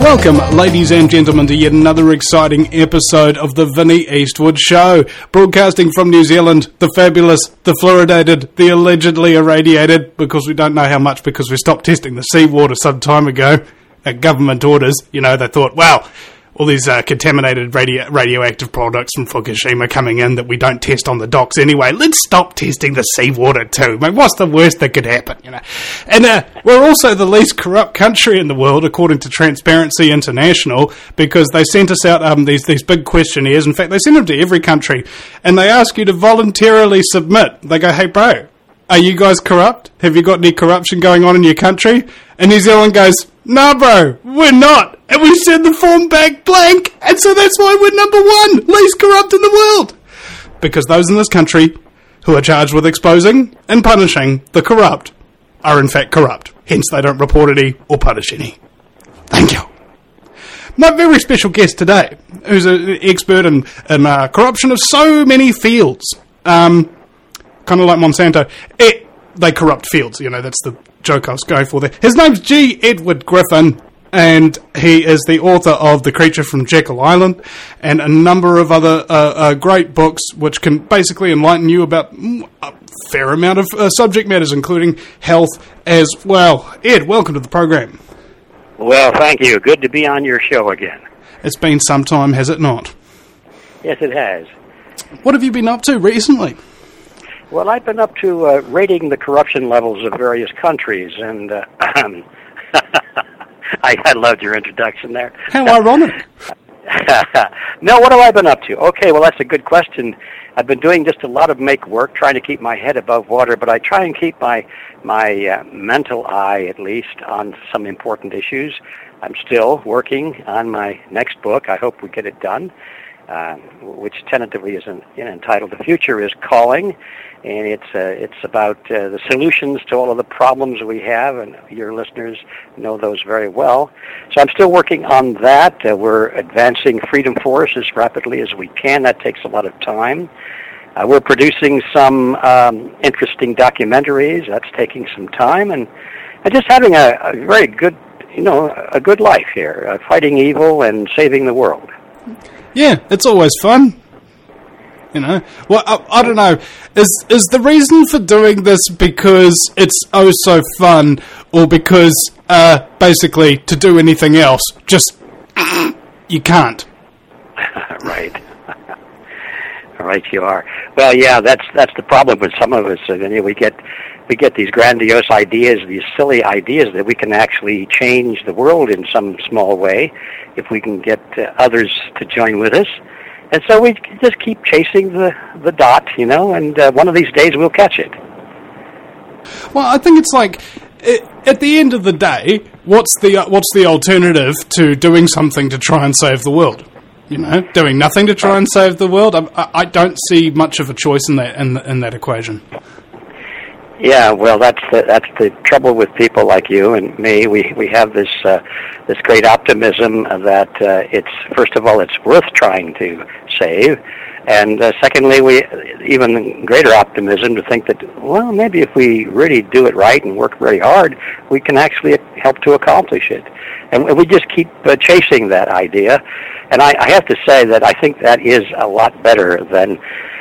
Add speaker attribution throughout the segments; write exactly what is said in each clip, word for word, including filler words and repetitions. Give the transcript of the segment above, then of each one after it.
Speaker 1: Welcome, ladies and gentlemen, to yet another exciting episode of the Vinnie Eastwood Show, broadcasting from New Zealand, the fabulous, the fluoridated, the allegedly irradiated, because we don't know how much because we stopped testing the seawater some time ago, at government orders. You know, they thought, wow, all these uh, contaminated radio- radioactive products from Fukushima coming in that we don't test on the docks anyway. Let's stop testing the seawater too. Mate, what's the worst that could happen, you know? And uh, we're also the least corrupt country in the world, according to Transparency International, because they sent us out um, these these big questionnaires. In fact, they send them to every country, and they ask you to voluntarily submit. They go, hey, bro, are you guys corrupt? Have you got any corruption going on in your country? And New Zealand goes, no, bro, we're not. And we send the form back blank. And so that's why we're number one, least corrupt in the world. Because those in this country who are charged with exposing and punishing the corrupt are in fact corrupt. Hence they don't report any or punish any. Thank you. My very special guest today, who's an expert in, in uh, corruption of so many fields, um, kind of like Monsanto, it, they corrupt fields. You know, that's the joke I was going for there. His name's G. Edward Griffin, and he is the author of The Creature from Jekyll Island and a number of other uh, uh, great books which can basically enlighten you about a fair amount of uh, subject matters, including health as well. Ed, welcome to the program.
Speaker 2: Well, thank you. Good to be on your show again.
Speaker 1: It's been some time, has it not?
Speaker 2: Yes, it has.
Speaker 1: What have you been up to recently?
Speaker 2: Well, I've been up to uh, rating the corruption levels of various countries, and uh, I, I loved your introduction there.
Speaker 1: How ironic.
Speaker 2: No, what have I been up to? Okay, well, that's a good question. I've been doing just a lot of make work, trying to keep my head above water, but I try and keep my, my uh, mental eye, at least, on some important issues. I'm still working on my next book. I hope we get it done. Uh, which tentatively is in, in, entitled "The Future is Calling," and it's uh, it's about uh, the solutions to all of the problems we have, and your listeners know those very well. So I'm still working on that. Uh, we're advancing Freedom Force as rapidly as we can. That takes a lot of time. Uh, we're producing some um, interesting documentaries. That's taking some time, and, and just having a, a very good, you know, a good life here, uh, fighting evil and saving the world.
Speaker 1: Yeah, it's always fun. You know, well, I, I don't know. Is is the reason for doing this because it's oh so fun, or because uh, basically to do anything else, just you can't?
Speaker 2: Right. Right, you are. Well, yeah, that's that's the problem with some of us. I mean, we get we get these grandiose ideas, these silly ideas that we can actually change the world in some small way if we can get uh, others to join with us. And so we just keep chasing the, the dot, you know, and uh, one of these days we'll catch it.
Speaker 1: Well, I think it's like, it, at the end of the day, what's the uh, what's the alternative to doing something to try and save the world? You know, doing nothing to try and save the world? I, I don't see much of a choice in that in, in that equation.
Speaker 2: Yeah, well, that's the, that's the trouble with people like you and me. We we have this uh, this great optimism that uh, it's first of all it's worth trying to save, and uh, secondly, we even greater optimism to think that well, maybe if we really do it right and work very hard, we can actually help to accomplish it. And we just keep uh, chasing that idea. And I, I have to say that I think that is a lot better than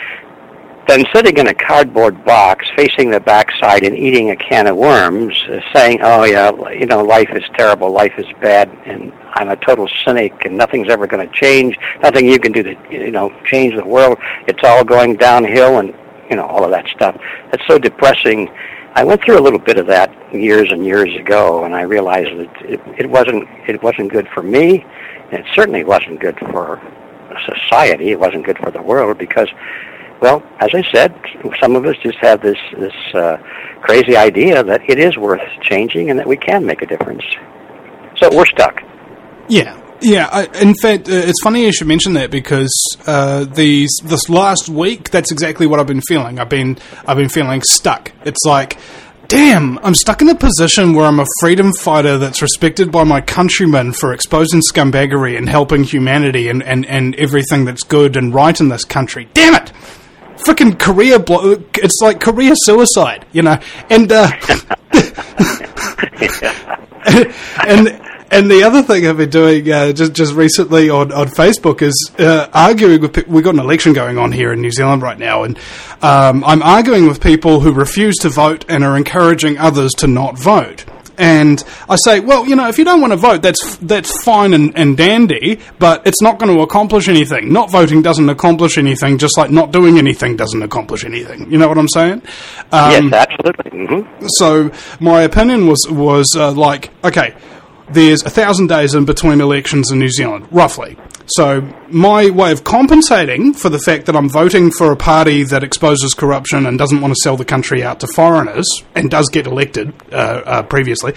Speaker 2: than sitting in a cardboard box, facing the backside and eating a can of worms, uh, saying, oh, yeah, you know, life is terrible, life is bad, and I'm a total cynic, and nothing's ever going to change, nothing you can do to, you know, change the world. It's all going downhill, and, you know, all of that stuff. That's so depressing. I went through a little bit of that years and years ago, and I realized that it, it wasn't it wasn't good for me, and it certainly wasn't good for society. It wasn't good for the world because, well, as I said, some of us just have this this uh, crazy idea that it is worth changing and that we can make a difference. So we're stuck.
Speaker 1: Yeah. Yeah, I, in fact, uh, it's funny you should mention that because uh, these this last week, that's exactly what I've been feeling. I've been I've been feeling stuck. It's like, damn, I'm stuck in a position where I'm a freedom fighter that's respected by my countrymen for exposing scumbaggery and helping humanity and, and, and everything that's good and right in this country. Damn it! Freaking career, blo- it's like career suicide, you know. And uh, and. And the other thing I've been doing uh, just just recently on, on Facebook is uh, arguing with people. We've got an election going on here in New Zealand right now, and um, I'm arguing with people who refuse to vote and are encouraging others to not vote. And I say, well, you know, if you don't want to vote, that's that's fine and, and dandy, but it's not going to accomplish anything. Not voting doesn't accomplish anything, just like not doing anything doesn't accomplish anything. You know what I'm saying? Um,
Speaker 2: yes, absolutely. Mm-hmm.
Speaker 1: So my opinion was, was uh, like, okay, there's a thousand days in between elections in New Zealand, roughly. So my way of compensating for the fact that I'm voting for a party that exposes corruption and doesn't want to sell the country out to foreigners, and does get elected uh, uh, previously,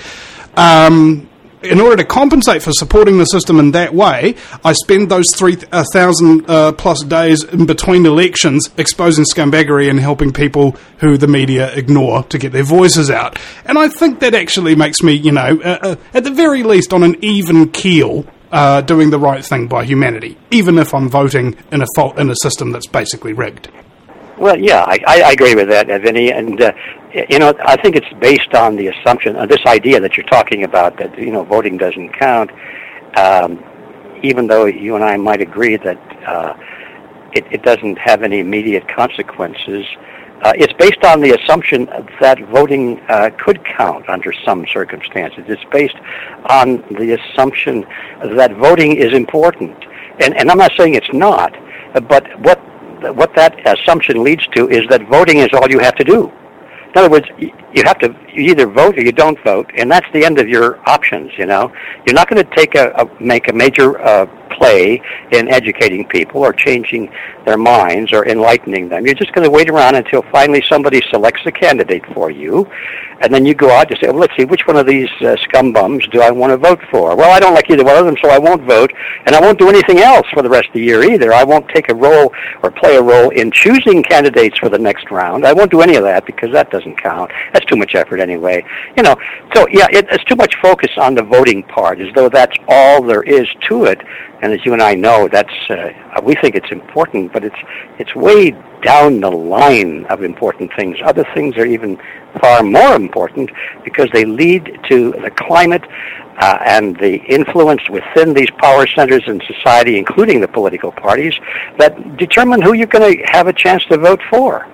Speaker 1: um, in order to compensate for supporting the system in that way, I spend those three thousand uh, plus days in between elections exposing scumbaggery and helping people who the media ignore to get their voices out. And I think that actually makes me, you know, uh, uh, at the very least on an even keel, Uh, doing the right thing by humanity, even if I'm voting in a fault in a system that's basically rigged.
Speaker 2: Well, yeah, I, I agree with that, Vinny, and uh, you know, I think it's based on the assumption, uh, this idea that you're talking about, that you know, voting doesn't count. Um, even though you and I might agree that uh, it, it doesn't have any immediate consequences. Uh, it's based on the assumption that voting uh, could count under some circumstances. It's based on the assumption that voting is important. And, and I'm not saying it's not, but what what that assumption leads to is that voting is all you have to do. In other words, you have to you either vote or you don't vote, and that's the end of your options, you know. You're not going to take a, a make a major uh, play in educating people or changing their minds or enlightening them. You're just going to wait around until finally somebody selects a candidate for you, and then you go out to say, well, let's see, which one of these uh, scum bums do I want to vote for? Well, I don't like either one of them, so I won't vote, and I won't do anything else for the rest of the year either. I won't take a role or play a role in choosing candidates for the next round. I won't do any of that because that doesn't count. That's too much effort anyway. You know, so yeah, it, it's too much focus on the voting part, as though that's all there is to it. And as you and I know, that's uh, we think it's important, but it's it's way down the line of important things. Other things are even far more important because they lead to the climate uh, and the influence within these power centers in society, including the political parties, that determine who you're going to have a chance to vote for.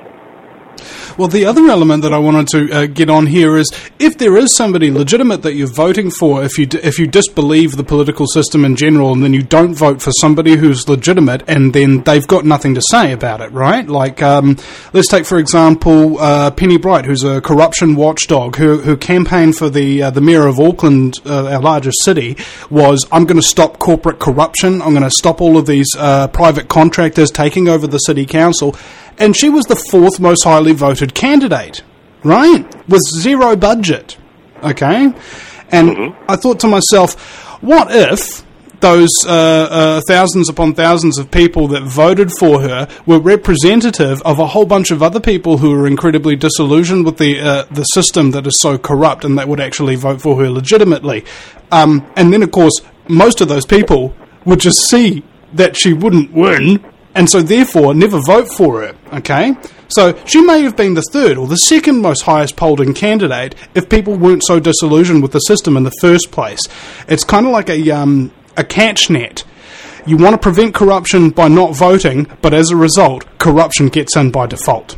Speaker 1: Well, the other element that I wanted to uh, get on here is if there is somebody legitimate that you're voting for, if you d- if you disbelieve the political system in general, and then you don't vote for somebody who's legitimate, and then they've got nothing to say about it, right? Like, um, let's take, for example, uh, Penny Bright, who's a corruption watchdog, who, who campaigned for the uh, the mayor of Auckland, uh, our largest city, was, I'm going to stop corporate corruption, I'm going to stop all of these uh, private contractors taking over the city council. And she was the fourth most highly voted candidate, right? With zero budget, okay? And mm-hmm. I thought to myself, what if those uh, uh, thousands upon thousands of people that voted for her were representative of a whole bunch of other people who are incredibly disillusioned with the uh, the system that is so corrupt and that would actually vote for her legitimately? Um, and then, of course, most of those people would just see that she wouldn't win, and so therefore never vote for her, okay? So she may have been the third or the second most highest polling candidate if people weren't so disillusioned with the system in the first place. It's kind of like a um, a catch net. You want to prevent corruption by not voting, but as a result, corruption gets in by default.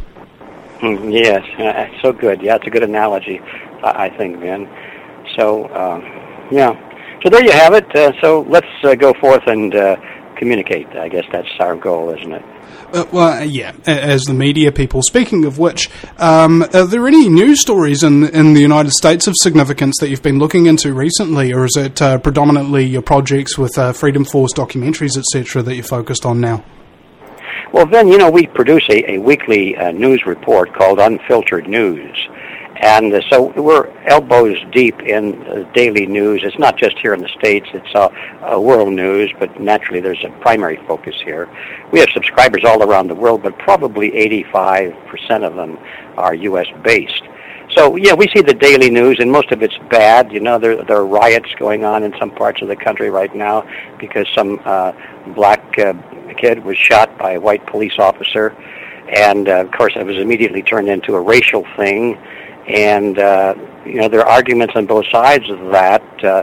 Speaker 2: Mm, yes, uh, so good. Yeah, it's a good analogy, I, I think, Vin. So, uh, yeah. So there you have it. Uh, so let's uh, go forth and uh, communicate. I guess that's our goal, isn't it?
Speaker 1: Uh, well, yeah, as the media people. Speaking of which, um, are there any news stories in in the United States of significance that you've been looking into recently, or is it uh, predominantly your projects with uh, Freedom Force documentaries, et cetera, that you're focused on now?
Speaker 2: Well, then, you know, we produce a, a weekly uh, news report called Unfiltered News. And uh, so we're elbows deep in uh, daily news. It's not just here in the States, it's uh, uh, world news, but naturally there's a primary focus here. We have subscribers all around the world, but probably eighty-five percent of them are U S based. So, yeah, we see the daily news, and most of it's bad. You know, there, there are riots going on in some parts of the country right now because some uh, black uh, kid was shot by a white police officer. And, uh, of course, it was immediately turned into a racial thing. And, uh, you know, there are arguments on both sides of that. Uh,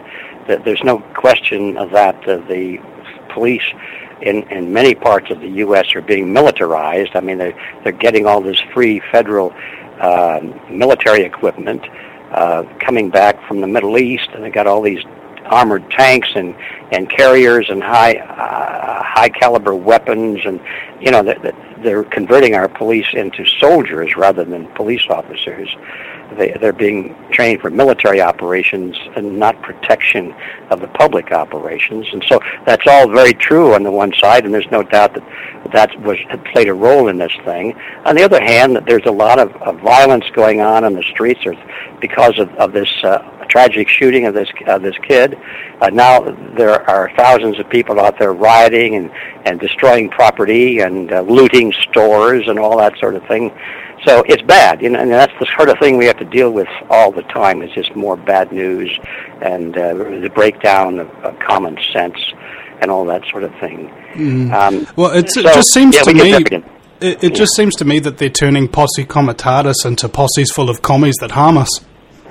Speaker 2: that there's no question that uh, the police in, in many parts of the U S are being militarized. I mean, they're, they're getting all this free federal uh, military equipment uh, coming back from the Middle East, and they got all these armored tanks and, and carriers and high uh, high caliber weapons, and you know they're, they're converting our police into soldiers rather than police officers. They, they're being trained for military operations and not protection of the public operations. And so that's all very true on the one side, and there's no doubt that that was had played a role in this thing. On the other hand, there's a lot of, of violence going on in the streets because of, of this uh, tragic shooting of this uh, this kid. Uh, now there are thousands of people out there rioting and, and destroying property and uh, looting stores and all that sort of thing. So it's bad, you know, and that's the sort of thing we have to deal with all the time. It's just more bad news and uh, the breakdown of, of common sense and all that sort of thing.
Speaker 1: Mm.
Speaker 2: Um,
Speaker 1: well, it's,
Speaker 2: so,
Speaker 1: it just seems
Speaker 2: yeah,
Speaker 1: to me it, it yeah. just seems to me that they're turning posse comitatus into posses full of commies that harm us.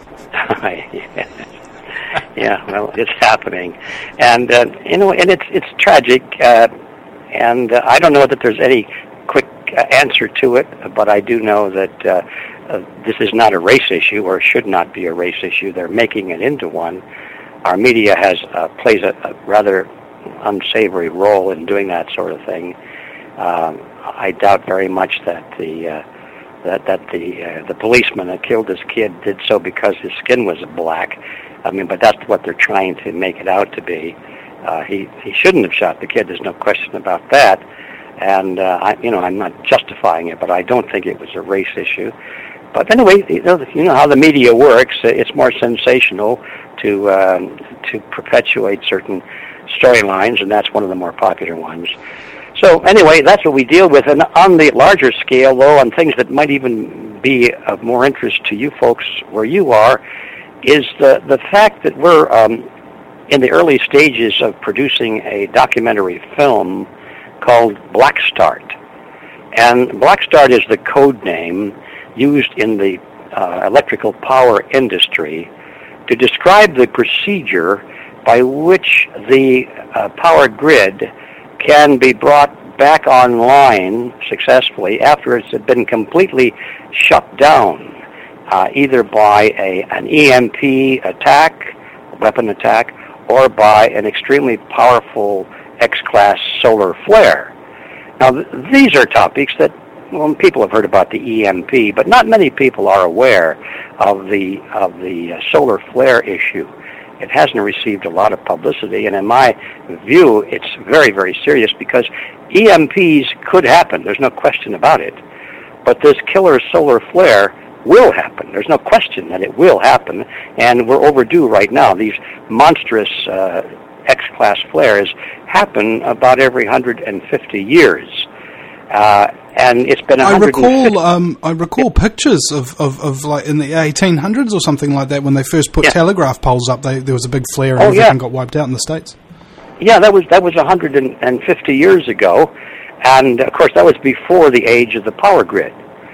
Speaker 2: Yeah, well, it's happening, and uh, you know, and it's it's tragic, uh, and uh, I don't know that there's any quick answer to it, but I do know that uh, uh, this is not a race issue, or should not be a race issue. They're making it into one. Our media has uh, plays a, a rather unsavory role in doing that sort of thing. Um, I doubt very much that the uh, that that the uh, the policeman that killed this kid did so because his skin was black. I mean, but that's what they're trying to make it out to be. Uh, he he shouldn't have shot the kid. There's no question about that. And uh, I, you know, I'm not justifying it, but I don't think it was a race issue. But anyway, you know, you know how the media works. It's more sensational to um, to perpetuate certain storylines, and that's one of the more popular ones. So anyway, that's what we deal with. And on the larger scale, though, on things that might even be of more interest to you folks where you are, is the, the fact that we're um, in the early stages of producing a documentary film called Black Start. And Black Start is the code name used in the uh, electrical power industry to describe the procedure by which the uh, power grid can be brought back online successfully after it's been completely shut down, uh, either by a, an E M P attack, weapon attack, or by an extremely powerful X-class solar flare. Now, th- these are topics that, well, people have heard about the E M P, but not many people are aware of the of the uh, solar flare issue. It hasn't received a lot of publicity, and in my view, it's very, very serious because E M Ps could happen. There's no question about it. But this killer solar flare will happen. There's no question that it will happen, and we're overdue right now. These monstrous uh, X-class flares happen about every one hundred fifty years. Uh, and it's been
Speaker 1: I recall, um, I recall yeah. pictures of, of, of like in the eighteen hundreds or something like that when they first put yeah. telegraph poles up. They, there was a big flare and
Speaker 2: oh,
Speaker 1: everything
Speaker 2: yeah.
Speaker 1: got wiped out in the States.
Speaker 2: Yeah, that was that was one hundred fifty years ago, and of course that was before the age of the power grid.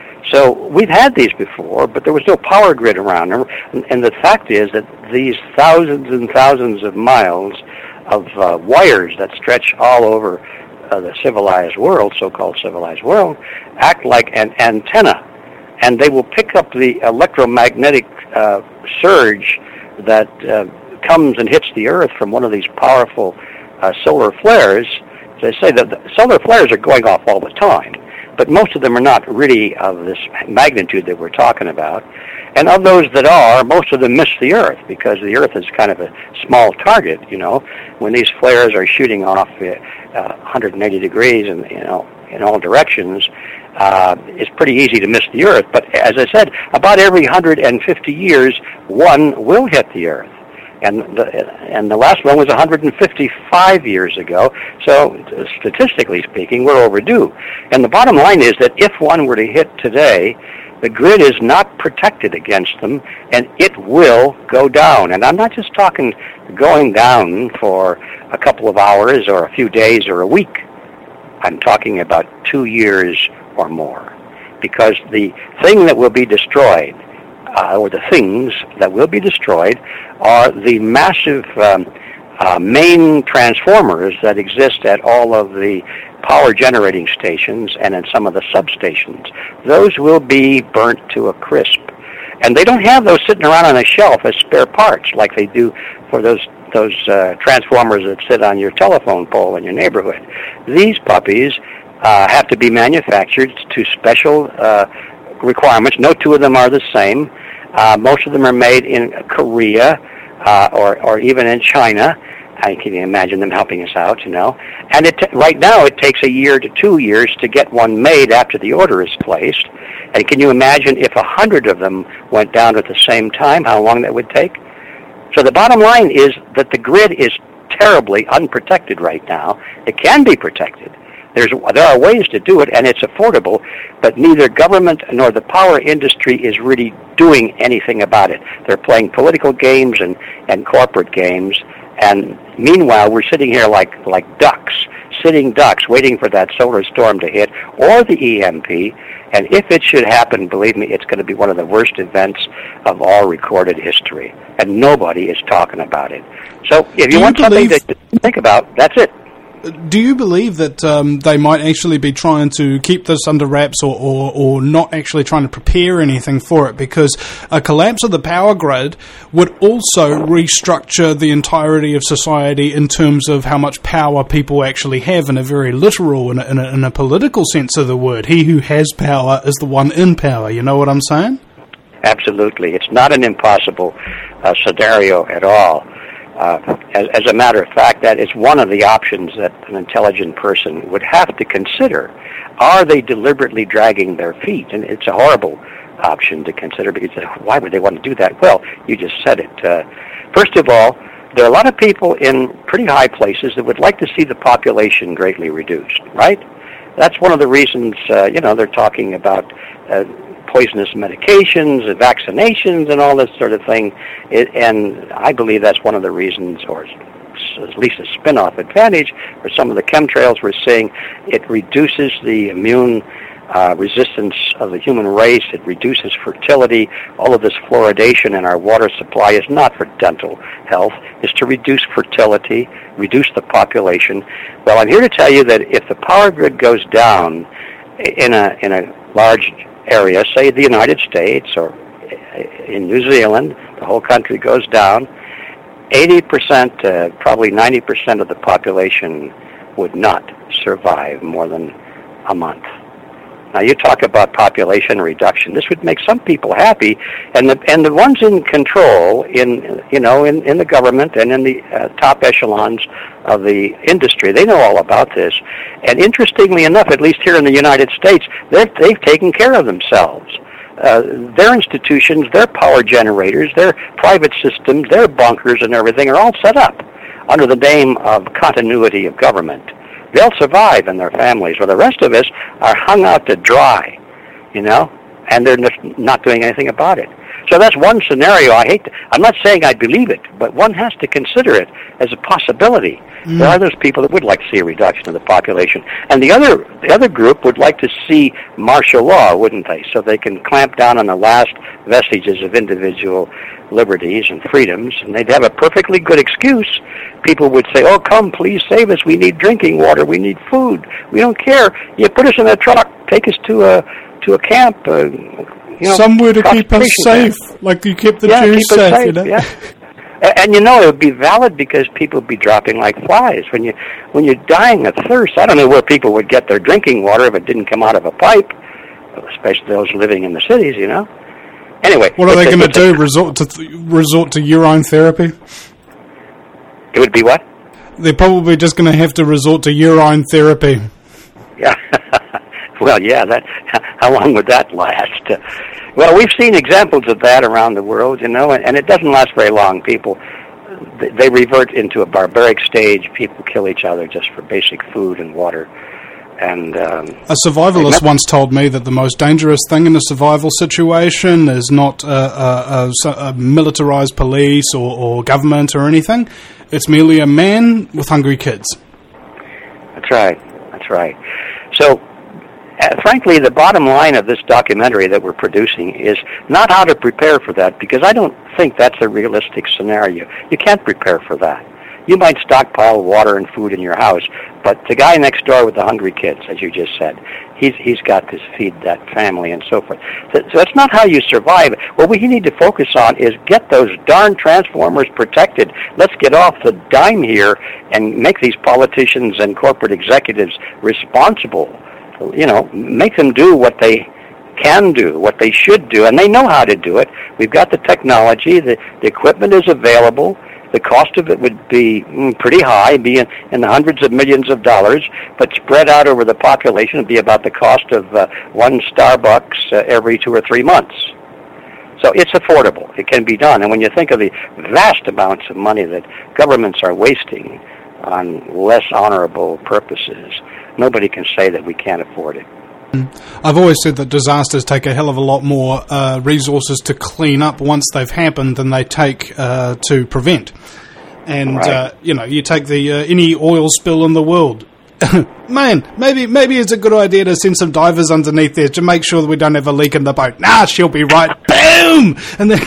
Speaker 2: So we've had these before, but there was no power grid around. And, and the fact is that these thousands and thousands of miles of uh, wires that stretch all over uh, the civilized world, so-called civilized world, act like an antenna. And they will pick up the electromagnetic uh, surge that uh, comes and hits the Earth from one of these powerful uh, solar flares. They say that the solar flares are going off all the time, but most of them are not really of this magnitude that we're talking about. And of those that are, most of them miss the Earth because the Earth is kind of a small target, you know. When these flares are shooting off uh, one hundred eighty degrees and, you know, in all directions, uh, it's pretty easy to miss the Earth. But as I said, about every one hundred fifty years, one will hit the Earth. And the, and the last one was one hundred fifty-five years ago. So statistically speaking, we're overdue. And the bottom line is that if one were to hit today, the grid is not protected against them, and it will go down. And I'm not just talking going down for a couple of hours or a few days or a week. I'm talking about two years or more. Because the thing that will be destroyed uh, or the things that will be destroyed, are the massive um, uh, main transformers that exist at all of the power generating stations and in some of the substations. Those will be burnt to a crisp. And they don't have those sitting around on a shelf as spare parts like they do for those those uh, transformers that sit on your telephone pole in your neighborhood. These puppies uh, have to be manufactured to special uh, requirements. No two of them are the same. Uh, most of them are made in Korea uh, or, or even in China. I can imagine them helping us out, you know. And it t- right now it takes a year to two years to get one made after the order is placed. And can you imagine if a hundred of them went down at the same time, how long that would take? So the bottom line is that the grid is terribly unprotected right now. It can be protected. There's, there are ways to do it, and it's affordable, but neither government nor the power industry is really doing anything about it. They're playing political games and, and corporate games, and meanwhile we're sitting here like, like ducks, sitting ducks, waiting for that solar storm to hit, or the E M P, and if it should happen, believe me, it's going to be one of the worst events of all recorded history, and nobody is talking about it. So if you, you want something to think about, that's it.
Speaker 1: Do you believe that um, they might actually be trying to keep this under wraps or, or, or not actually trying to prepare anything for it? Because a collapse of the power grid would also restructure the entirety of society in terms of how much power people actually have in a very literal and in, in, in a political sense of the word. He who has power is the one in power. You know what I'm saying?
Speaker 2: Absolutely. It's not an impossible uh, scenario at all. Uh, as, as a matter of fact, that is one of the options that an intelligent person would have to consider. Are they deliberately dragging their feet? And it's a horrible option to consider because why would they want to do that? Well, you just said it. Uh, first of all, there are a lot of people in pretty high places that would like to see the population greatly reduced, right? That's one of the reasons, uh, you know, they're talking about uh, poisonous medications, vaccinations, and all this sort of thing. It, and I believe that's one of the reasons, or at least a spin-off advantage, for some of the chemtrails we're seeing. It reduces the immune uh, resistance of the human race. It reduces fertility. All of this fluoridation in our water supply is not for dental health. It's to reduce fertility, reduce the population. Well, I'm here to tell you that if the power grid goes down in a in a large area, say the United States or in New Zealand, the whole country goes down, eighty percent, uh, probably ninety percent of the population would not survive more than a month. Now you talk about population reduction. This would make some people happy, and the and the ones in control, in you know, in, in the government and in the uh, top echelons of the industry, they know all about this. And interestingly enough, at least here in the United States, they've they've taken care of themselves. Uh, their institutions, their power generators, their private systems, their bunkers and everything are all set up under the name of continuity of government. They'll survive and their families, where the rest of us are hung out to dry, you know, and they're not doing anything about it. So that's one scenario. I hate to, I'm not saying I believe it, but one has to consider it as a possibility. Mm. There are those people that would like to see a reduction of the population. And the other the other group would like to see martial law, wouldn't they? So they can clamp down on the last vestiges of individual liberties and freedoms, and they'd have a perfectly good excuse. People would say, oh, come, please save us. We need drinking water. We need food. We don't care. You put us in a truck. Take us to a to a camp. Uh, you know,
Speaker 1: somewhere to keep us safe, camp. Like you kept the
Speaker 2: yeah,
Speaker 1: Jews
Speaker 2: keep
Speaker 1: safe.
Speaker 2: safe,
Speaker 1: you know?
Speaker 2: Yeah. And you know, it would be valid because people would be dropping like flies. When, you, when you're dying of thirst, I don't know where people would get their drinking water if it didn't come out of a pipe, especially those living in the cities, you know. Anyway.
Speaker 1: What are they going to do, resort to th- resort to urine therapy?
Speaker 2: It would be what?
Speaker 1: They're probably just going to have to resort to urine therapy.
Speaker 2: Yeah. Well, yeah, that. How long would that last? Uh, well, we've seen examples of that around the world, you know, and, and it doesn't last very long. People, they, they revert into a barbaric stage. People kill each other just for basic food and water. And um,
Speaker 1: a survivalist once told me that the most dangerous thing in a survival situation is not a, a, a, a militarized police or, or government or anything. It's merely a man with hungry kids.
Speaker 2: That's right. That's right. So, frankly, the bottom line of this documentary that we're producing is not how to prepare for that, because I don't think that's a realistic scenario. You can't prepare for that. You might stockpile water and food in your house, but the guy next door with the hungry kids, as you just said, he's he's got to feed that family and so forth. So, so that's not how you survive. What we need to focus on is get those darn transformers protected. Let's get off the dime here and make these politicians and corporate executives responsible. You know, make them do what they can do, what they should do, and they know how to do it. We've got the technology, the, the equipment is available. The cost of it would be mm, pretty high, be in, in the hundreds of millions of dollars, but spread out over the population would be about the cost of uh, one Starbucks uh, every two or three months. So it's affordable. It can be done. And when you think of the vast amounts of money that governments are wasting on less honorable purposes, nobody can say that we can't afford it.
Speaker 1: I've always said that disasters take a hell of a lot more uh, resources to clean up once they've happened than they take uh, to prevent. And,
Speaker 2: right.
Speaker 1: uh, you know, you take the uh, any oil spill in the world. Man, maybe maybe it's a good idea to send some divers underneath there to make sure that we don't have a leak in the boat. Nah, she'll be right. Boom! And then...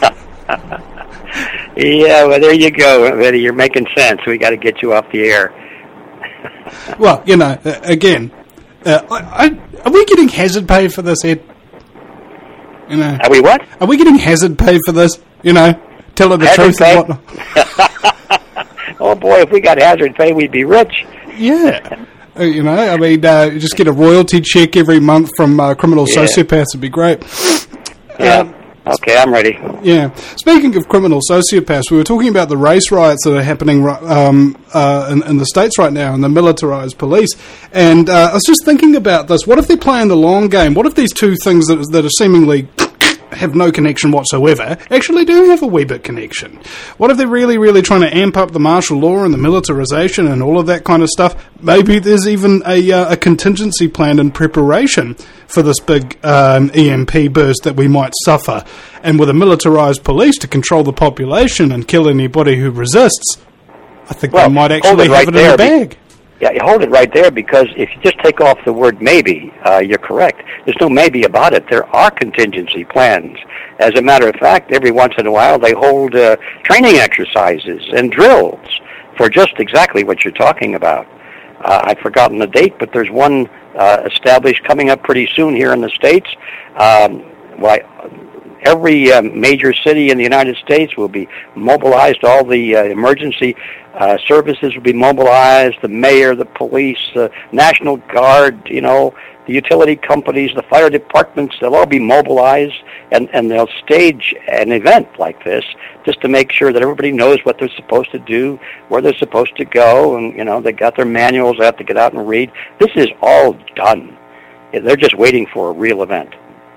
Speaker 2: Yeah, well, there you go. You're making sense. We got to get you off the air.
Speaker 1: Well, you know, uh, again... Uh, I, I, are we getting hazard pay for this, Ed? You know,
Speaker 2: are we what?
Speaker 1: Are we getting hazard pay for this? You know, telling the
Speaker 2: hazard
Speaker 1: truth
Speaker 2: pay?
Speaker 1: and whatnot.
Speaker 2: Oh boy, if we got hazard pay, we'd be rich.
Speaker 1: Yeah, uh, you know, I mean, uh, just get a royalty check every month from uh, criminal
Speaker 2: yeah.
Speaker 1: sociopaths would be great.
Speaker 2: Yeah.
Speaker 1: Um,
Speaker 2: Okay, I'm ready.
Speaker 1: Yeah. Speaking of criminal sociopaths, we were talking about the race riots that are happening um, uh, in, in the States right now and the militarized police. And uh, I was just thinking about this. What if they're playing the long game? What if these two things that, that are seemingly have no connection whatsoever actually do have a wee bit connection? What if they're really, really trying to amp up the martial law and the militarization and all of that kind of stuff? Maybe there's even a, uh, a contingency plan in preparation for this big um, E M P burst that we might suffer. And with a militarized police to control the population and kill anybody who resists, I think
Speaker 2: well,
Speaker 1: they might actually have
Speaker 2: right
Speaker 1: it in the bag.
Speaker 2: Be- yeah, you hold it right there, because if you just take off the word maybe, uh, you're correct. There's no maybe about it. There are contingency plans. As a matter of fact, every once in a while they hold uh, training exercises and drills for just exactly what you're talking about. Uh, I've forgotten the date, but there's one uh, established coming up pretty soon here in the States. Um, why, every uh, major city in the United States will be mobilized. All the uh, emergency uh, services will be mobilized. The mayor, the police, the National Guard, you know, the utility companies, the fire departments, they'll all be mobilized, and, and they'll stage an event like this just to make sure that everybody knows what they're supposed to do, where they're supposed to go, and, you know, they got their manuals, they have to get out and read. This is all done. They're just waiting for a real event.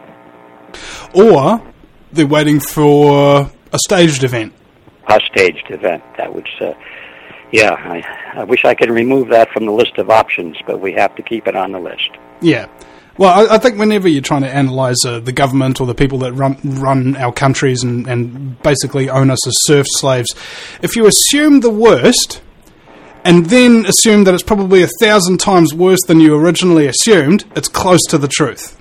Speaker 1: Or they're waiting for a staged event.
Speaker 2: A staged event. That would, uh, yeah, I, I wish I could remove that from the list of options, but we have to keep it on the list.
Speaker 1: Yeah. Well, I, I think whenever you're trying to analyse uh, the government or the people that run, run our countries and, and basically own us as serf slaves, if you assume the worst and then assume that it's probably a thousand times worse than you originally assumed, it's close to the truth.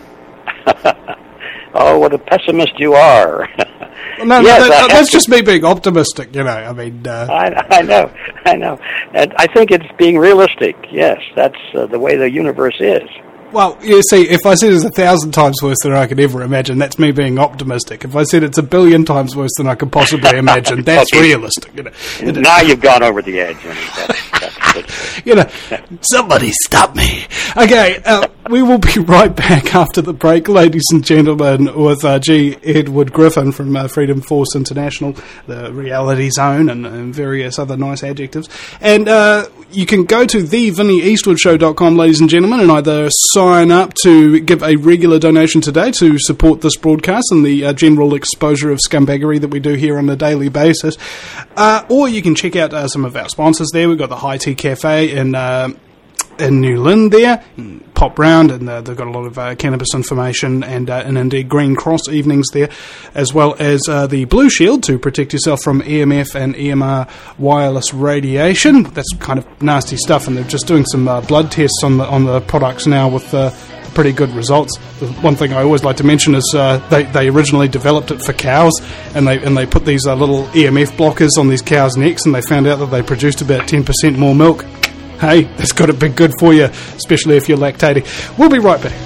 Speaker 2: Oh, what a pessimist you are.
Speaker 1: Well, no,
Speaker 2: yes,
Speaker 1: no that, that's
Speaker 2: to...
Speaker 1: just me being optimistic, you know. I mean... Uh...
Speaker 2: I, I know, I know. And I think it's being realistic, yes. That's uh, the way the universe is.
Speaker 1: Well, you see, if I said it's a thousand times worse than I could ever imagine, that's me being optimistic. If I said it's a billion times worse than I could possibly imagine, that's okay. Realistic. You know.
Speaker 2: Now you've gone over the edge. That's, that's good.
Speaker 1: You know, somebody stop me. Okay, uh, we will be right back after the break, ladies and gentlemen, with uh, G. Edward Griffin from uh, Freedom Force International, the Reality Zone, and, and various other nice adjectives. And uh, you can go to the vinnie eastwood show dot com, ladies and gentlemen, and either sign up to give a regular donation today to support this broadcast and the uh, general exposure of scumbaggery that we do here on a daily basis. Uh, or you can check out uh, some of our sponsors there. We've got the High Tea Cafe in... Uh, in New Lynn there, pop round, and uh, they've got a lot of uh, cannabis information, and, uh, and indeed Green Cross evenings there, as well as uh, the Blue Shield to protect yourself from E M F and E M R wireless radiation. That's kind of nasty stuff, and they're just doing some uh, blood tests on the on the products now with uh, pretty good results. The one thing I always like to mention is uh, they, they originally developed it for cows, and they and they put these uh, little E M F blockers on these cows' necks, and they found out that they produced about ten percent more milk. Hey, that's got to be good for you, especially if you're lactating. We'll be right back.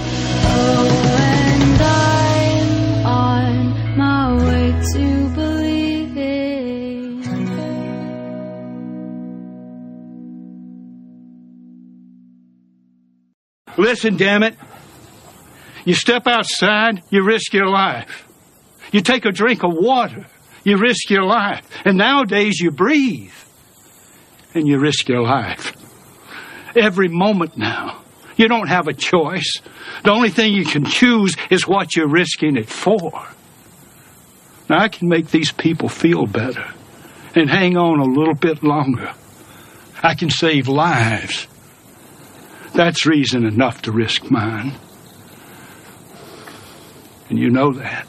Speaker 3: Listen, damn it. You step outside, you risk your life. You take a drink of water, you risk your life. And nowadays you breathe, and you risk your life. Every moment now. You don't have a choice. The only thing you can choose is what you're risking it for. Now, I can make these people feel better and hang on a little bit longer. I can save lives. That's reason enough to risk mine. And you know that.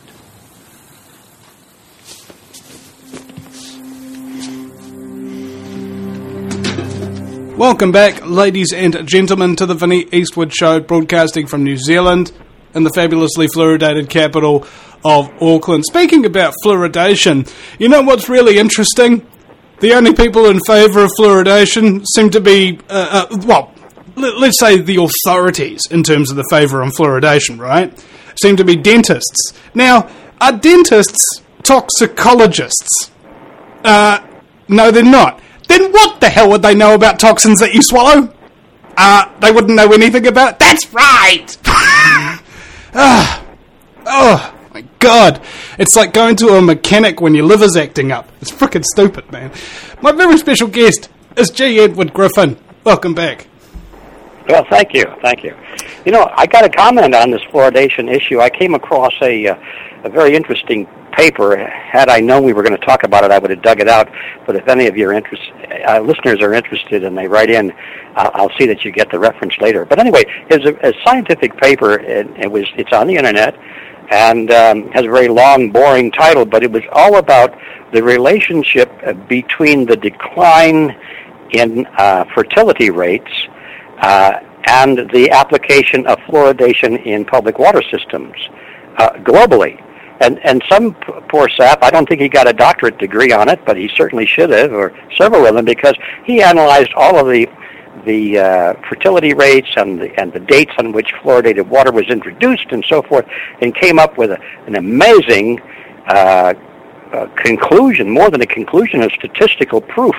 Speaker 1: Welcome back, ladies and gentlemen, to the Vinnie Eastwood Show, broadcasting from New Zealand in the fabulously fluoridated capital of Auckland. Speaking about fluoridation, you know what's really interesting? The only people in favour of fluoridation seem to be, uh, uh, well, let's say the authorities in terms of the favour on fluoridation, right, seem to be dentists. Now, are dentists toxicologists? Uh, no, they're not. Then what the hell would they know about toxins that you swallow? Uh, they wouldn't know anything about it? That's right! ah, oh, my God. It's like going to a mechanic when your liver's acting up. It's frickin' stupid, man. My very special guest is G. Edward Griffin. Welcome back.
Speaker 2: Well, thank you, thank you. You know, I got a comment on this fluoridation issue. I came across a, uh, a very interesting paper. Had I known we were going to talk about it, I would have dug it out. But if any of your interest, uh, listeners are interested and they write in, I'll, I'll see that you get the reference later. But anyway, it's a, a scientific paper. It, it was it's on the internet and um, has a very long, boring title. But it was all about the relationship between the decline in uh, fertility rates Uh, and the application of fluoridation in public water systems uh, globally. And and some p- poor sap, I don't think he got a doctorate degree on it, but he certainly should have, or several of them, because he analyzed all of the the uh, fertility rates and the and the dates on which fluoridated water was introduced and so forth, and came up with a, an amazing uh, uh, conclusion, more than a conclusion, of statistical proof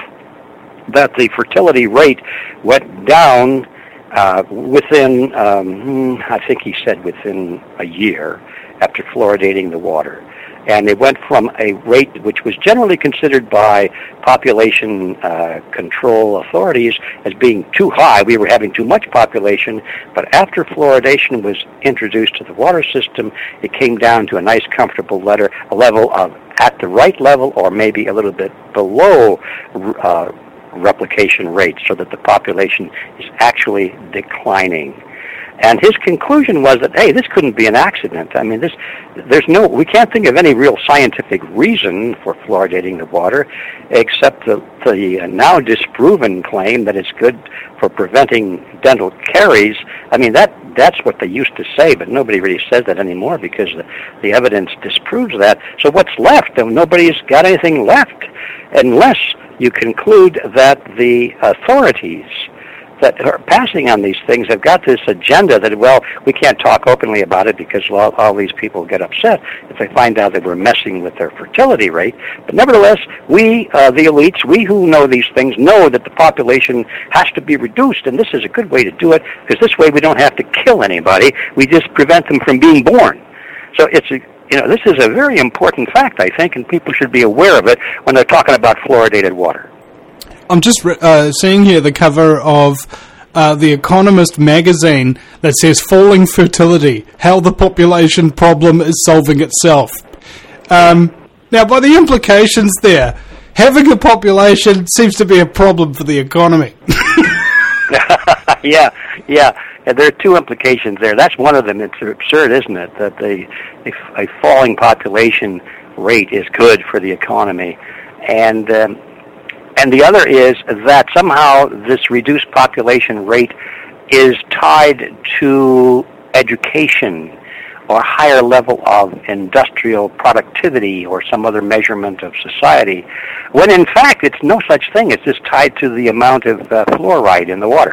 Speaker 2: that the fertility rate went down uh, within, um, I think he said within a year after fluoridating the water. And it went from a rate which was generally considered by population uh, control authorities as being too high. We were having too much population. But after fluoridation was introduced to the water system, it came down to a nice, comfortable letter, a level of at the right level or maybe a little bit below uh, replication rate, so that the population is actually declining. And his conclusion was that, hey, this couldn't be an accident. I mean, this, there's no, we can't think of any real scientific reason for fluoridating the water, except the, the now disproven claim that it's good for preventing dental caries. I mean, that that's what they used to say, but nobody really says that anymore because the, the evidence disproves that. So what's left? Nobody's got anything left, unless you conclude that the authorities that are passing on these things have got this agenda that, well, we can't talk openly about it because all, all these people get upset if they find out that we're messing with their fertility rate. But nevertheless, we, uh, the elites, we who know these things, know that the population has to be reduced, and this is a good way to do it because this way we don't have to kill anybody. We just prevent them from being born. So it's a You know, this is a very important fact, I think, and people should be aware of it when they're talking about fluoridated water.
Speaker 1: I'm just uh, seeing here the cover of uh, The Economist magazine that says Falling Fertility, How the Population Problem is Solving Itself. Um, now, by the implications there, having a population seems to be a problem for the economy.
Speaker 2: yeah, yeah. And there are two implications there. That's one of them. It's absurd, isn't it, that the, a, a falling population rate is good for the economy. And... Um, And the other is that somehow this reduced population rate is tied to education or higher level of industrial productivity or some other measurement of society, when in fact it's no such thing. It's just tied to the amount of uh, fluoride in the water.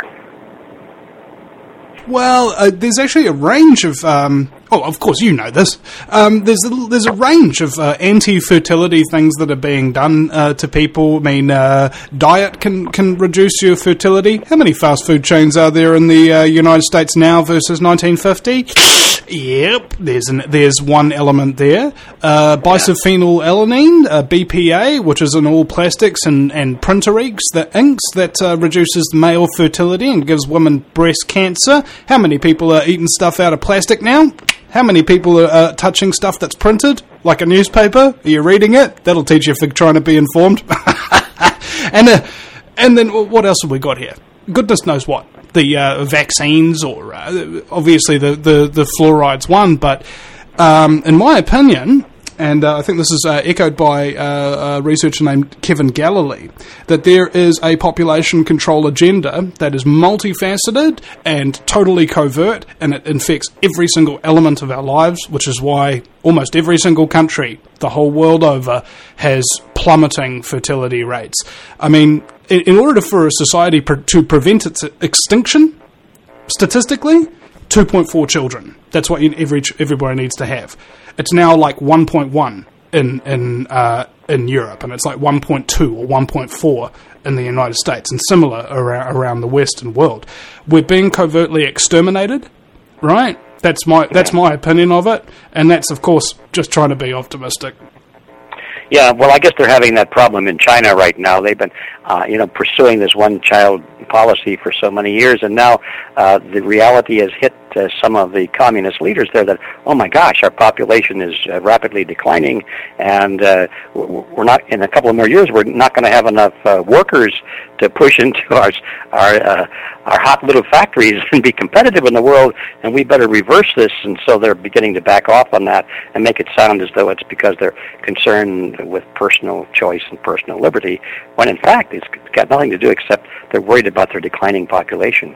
Speaker 1: Well, uh, there's actually a range of, um, oh, of course you know this, um, there's, a, there's a range of uh, anti-fertility things that are being done uh, to people. I mean, uh, diet can, can reduce your fertility. How many fast food chains are there in the uh, United States now versus nineteen fifty? Yep, there's an, there's one element there. Uh, Biphenylalanine, uh, B P A, which is in all plastics and, and printer inks, that inks that uh, reduces male fertility and gives women breast cancer. How many people are eating stuff out of plastic now? How many people are uh, touching stuff that's printed, like a newspaper? Are you reading it? That'll teach you for trying to be informed. and uh, and then what else have we got here? Goodness knows what. The uh, vaccines, or uh, obviously the, the, the fluoride's one, but um, in my opinion, and uh, I think this is uh, echoed by uh, a researcher named Kevin Galilee, that there is a population control agenda that is multifaceted and totally covert, and it infects every single element of our lives, which is why almost every single country, the whole world over, has plummeting fertility rates. I mean, in, in order for a society pre- to prevent its extinction, statistically, two point four children. That's what every everybody needs to have. It's now like one point one in in uh, in Europe, and it's like one point two or one point four in the United States, and similar around, around the Western world. We're being covertly exterminated, right? That's my that's my opinion of it, and that's, of course, just trying to be optimistic.
Speaker 2: Yeah, well, I guess they're having that problem in China right now. They've been, uh, you know, pursuing this one-child policy for so many years, and now uh, the reality has hit uh, some of the communist leaders there that, oh my gosh, our population is uh, rapidly declining, and uh, we're not, in a couple of more years, we're not going to have enough uh, workers to push into our our uh, our hot little factories and be competitive in the world, and we better reverse this. And so they're beginning to back off on that and make it sound as though it's because they're concerned with personal choice and personal liberty, when in fact it's got nothing to do except they're worried about their declining population.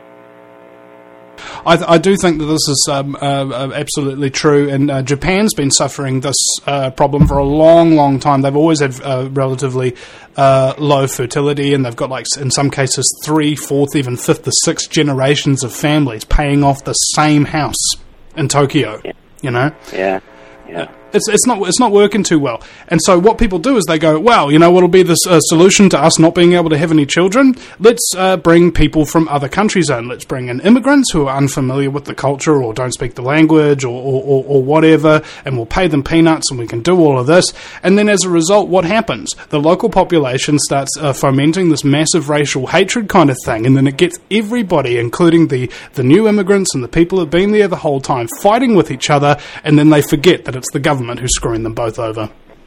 Speaker 1: I, th- I do think that this is um, uh, absolutely true, and uh, Japan's been suffering this uh, problem for a long, long time. They've always had uh, relatively uh, low fertility, and they've got, like, in some cases, three, fourth, even fifth or sixth generations of families paying off the same house in Tokyo,
Speaker 2: yeah.
Speaker 1: you know?
Speaker 2: Yeah, yeah.
Speaker 1: It's it's not it's not working too well. And so what people do is they go, well, you know what'll be the uh, solution to us not being able to have any children? Let's uh, bring people from other countries in. Let's bring in immigrants who are unfamiliar with the culture or don't speak the language or, or, or, or whatever, and we'll pay them peanuts and we can do all of this. And then as a result, what happens? The local population starts uh, fomenting this massive racial hatred kind of thing, and then it gets everybody, including the, the new immigrants and the people who have been there the whole time, fighting with each other, and then they forget that it's the government who's screwing them both over.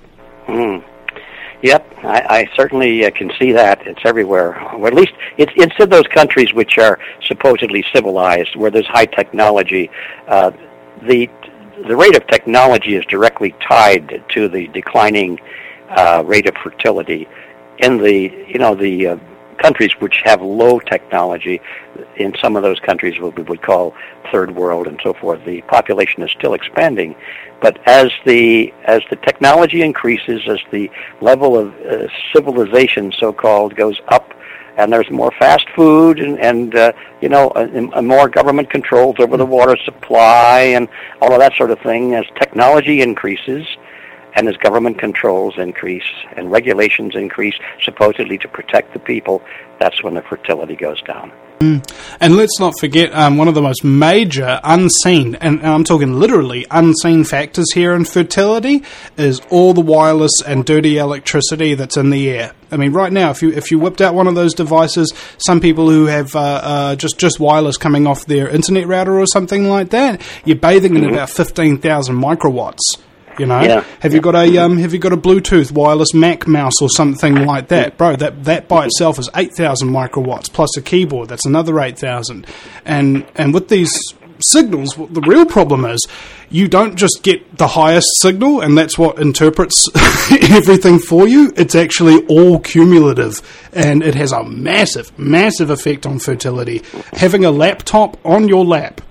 Speaker 2: Mm. Yep, I, I certainly uh, can see that. It's everywhere. Or at least it's, it's in those countries which are supposedly civilized, where there's high technology. Uh, the the rate of technology is directly tied to the declining uh, rate of fertility. In the you know the uh, countries which have low technology, in some of those countries what we would call third world and so forth, the population is still expanding. But as the as the technology increases, as the level of uh, civilization, so-called, goes up, and there's more fast food and, and uh, you know, uh, more government controls over the water supply and all of that sort of thing, as technology increases, and as government controls increase and regulations increase, supposedly to protect the people, that's when the fertility goes down.
Speaker 1: Mm. And let's not forget um, one of the most major unseen, and I'm talking literally unseen factors here in fertility, is all the wireless and dirty electricity that's in the air. I mean, right now, if you if you whipped out one of those devices, some people who have uh, uh, just, just wireless coming off their internet router or something like that, you're bathing in mm-hmm. about fifteen thousand microwatts. You know,
Speaker 2: yeah.
Speaker 1: have you got a um, have you got a Bluetooth wireless Mac mouse or something like that, bro? That that by itself is eight thousand microwatts plus a keyboard. That's another eight thousand. And and with these signals, the real problem is you don't just get the highest signal, and that's what interprets everything for you. It's actually all cumulative, and it has a massive, massive effect on fertility. Having a laptop on your lap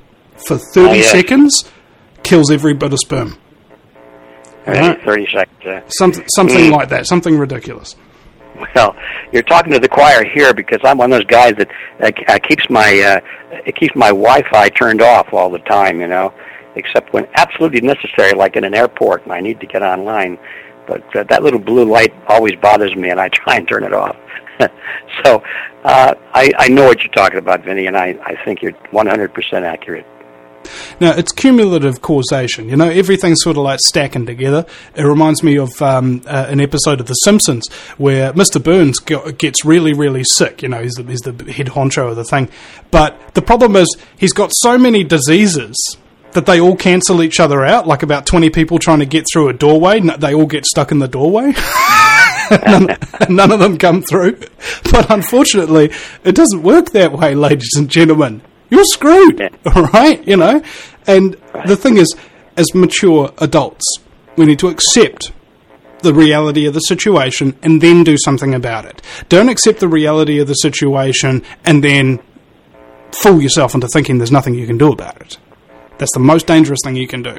Speaker 1: for thirty
Speaker 2: oh, yes.
Speaker 1: seconds kills every bit of sperm.
Speaker 2: Right? thirty seconds. Uh,
Speaker 1: Some, something
Speaker 2: mm.
Speaker 1: like that, something ridiculous.
Speaker 2: Well, you're talking to the choir here because I'm one of those guys that uh, uh, keeps my uh, it keeps my Wi-Fi turned off all the time, you know, except when absolutely necessary, like in an airport and I need to get online. But uh, that little blue light always bothers me, and I try and turn it off. so uh, I, I know what you're talking about, Vinny, and I, I think you're one hundred percent accurate.
Speaker 1: Now, it's cumulative causation. You know, everything's sort of like stacking together. It reminds me of um, uh, an episode of The Simpsons where Mister Burns go- gets really, really sick. You know, he's the, he's the head honcho of the thing. But the problem is he's got so many diseases that they all cancel each other out, like about twenty people trying to get through a doorway. They all get stuck in the doorway. none, none of them come through. But unfortunately, it doesn't work that way, ladies and gentlemen. You're screwed, yeah. All right? You know? And right. The thing is, as mature adults, we need to accept the reality of the situation and then do something about it. Don't accept the reality of the situation and then fool yourself into thinking there's nothing you can do about it. That's the most dangerous thing you can do.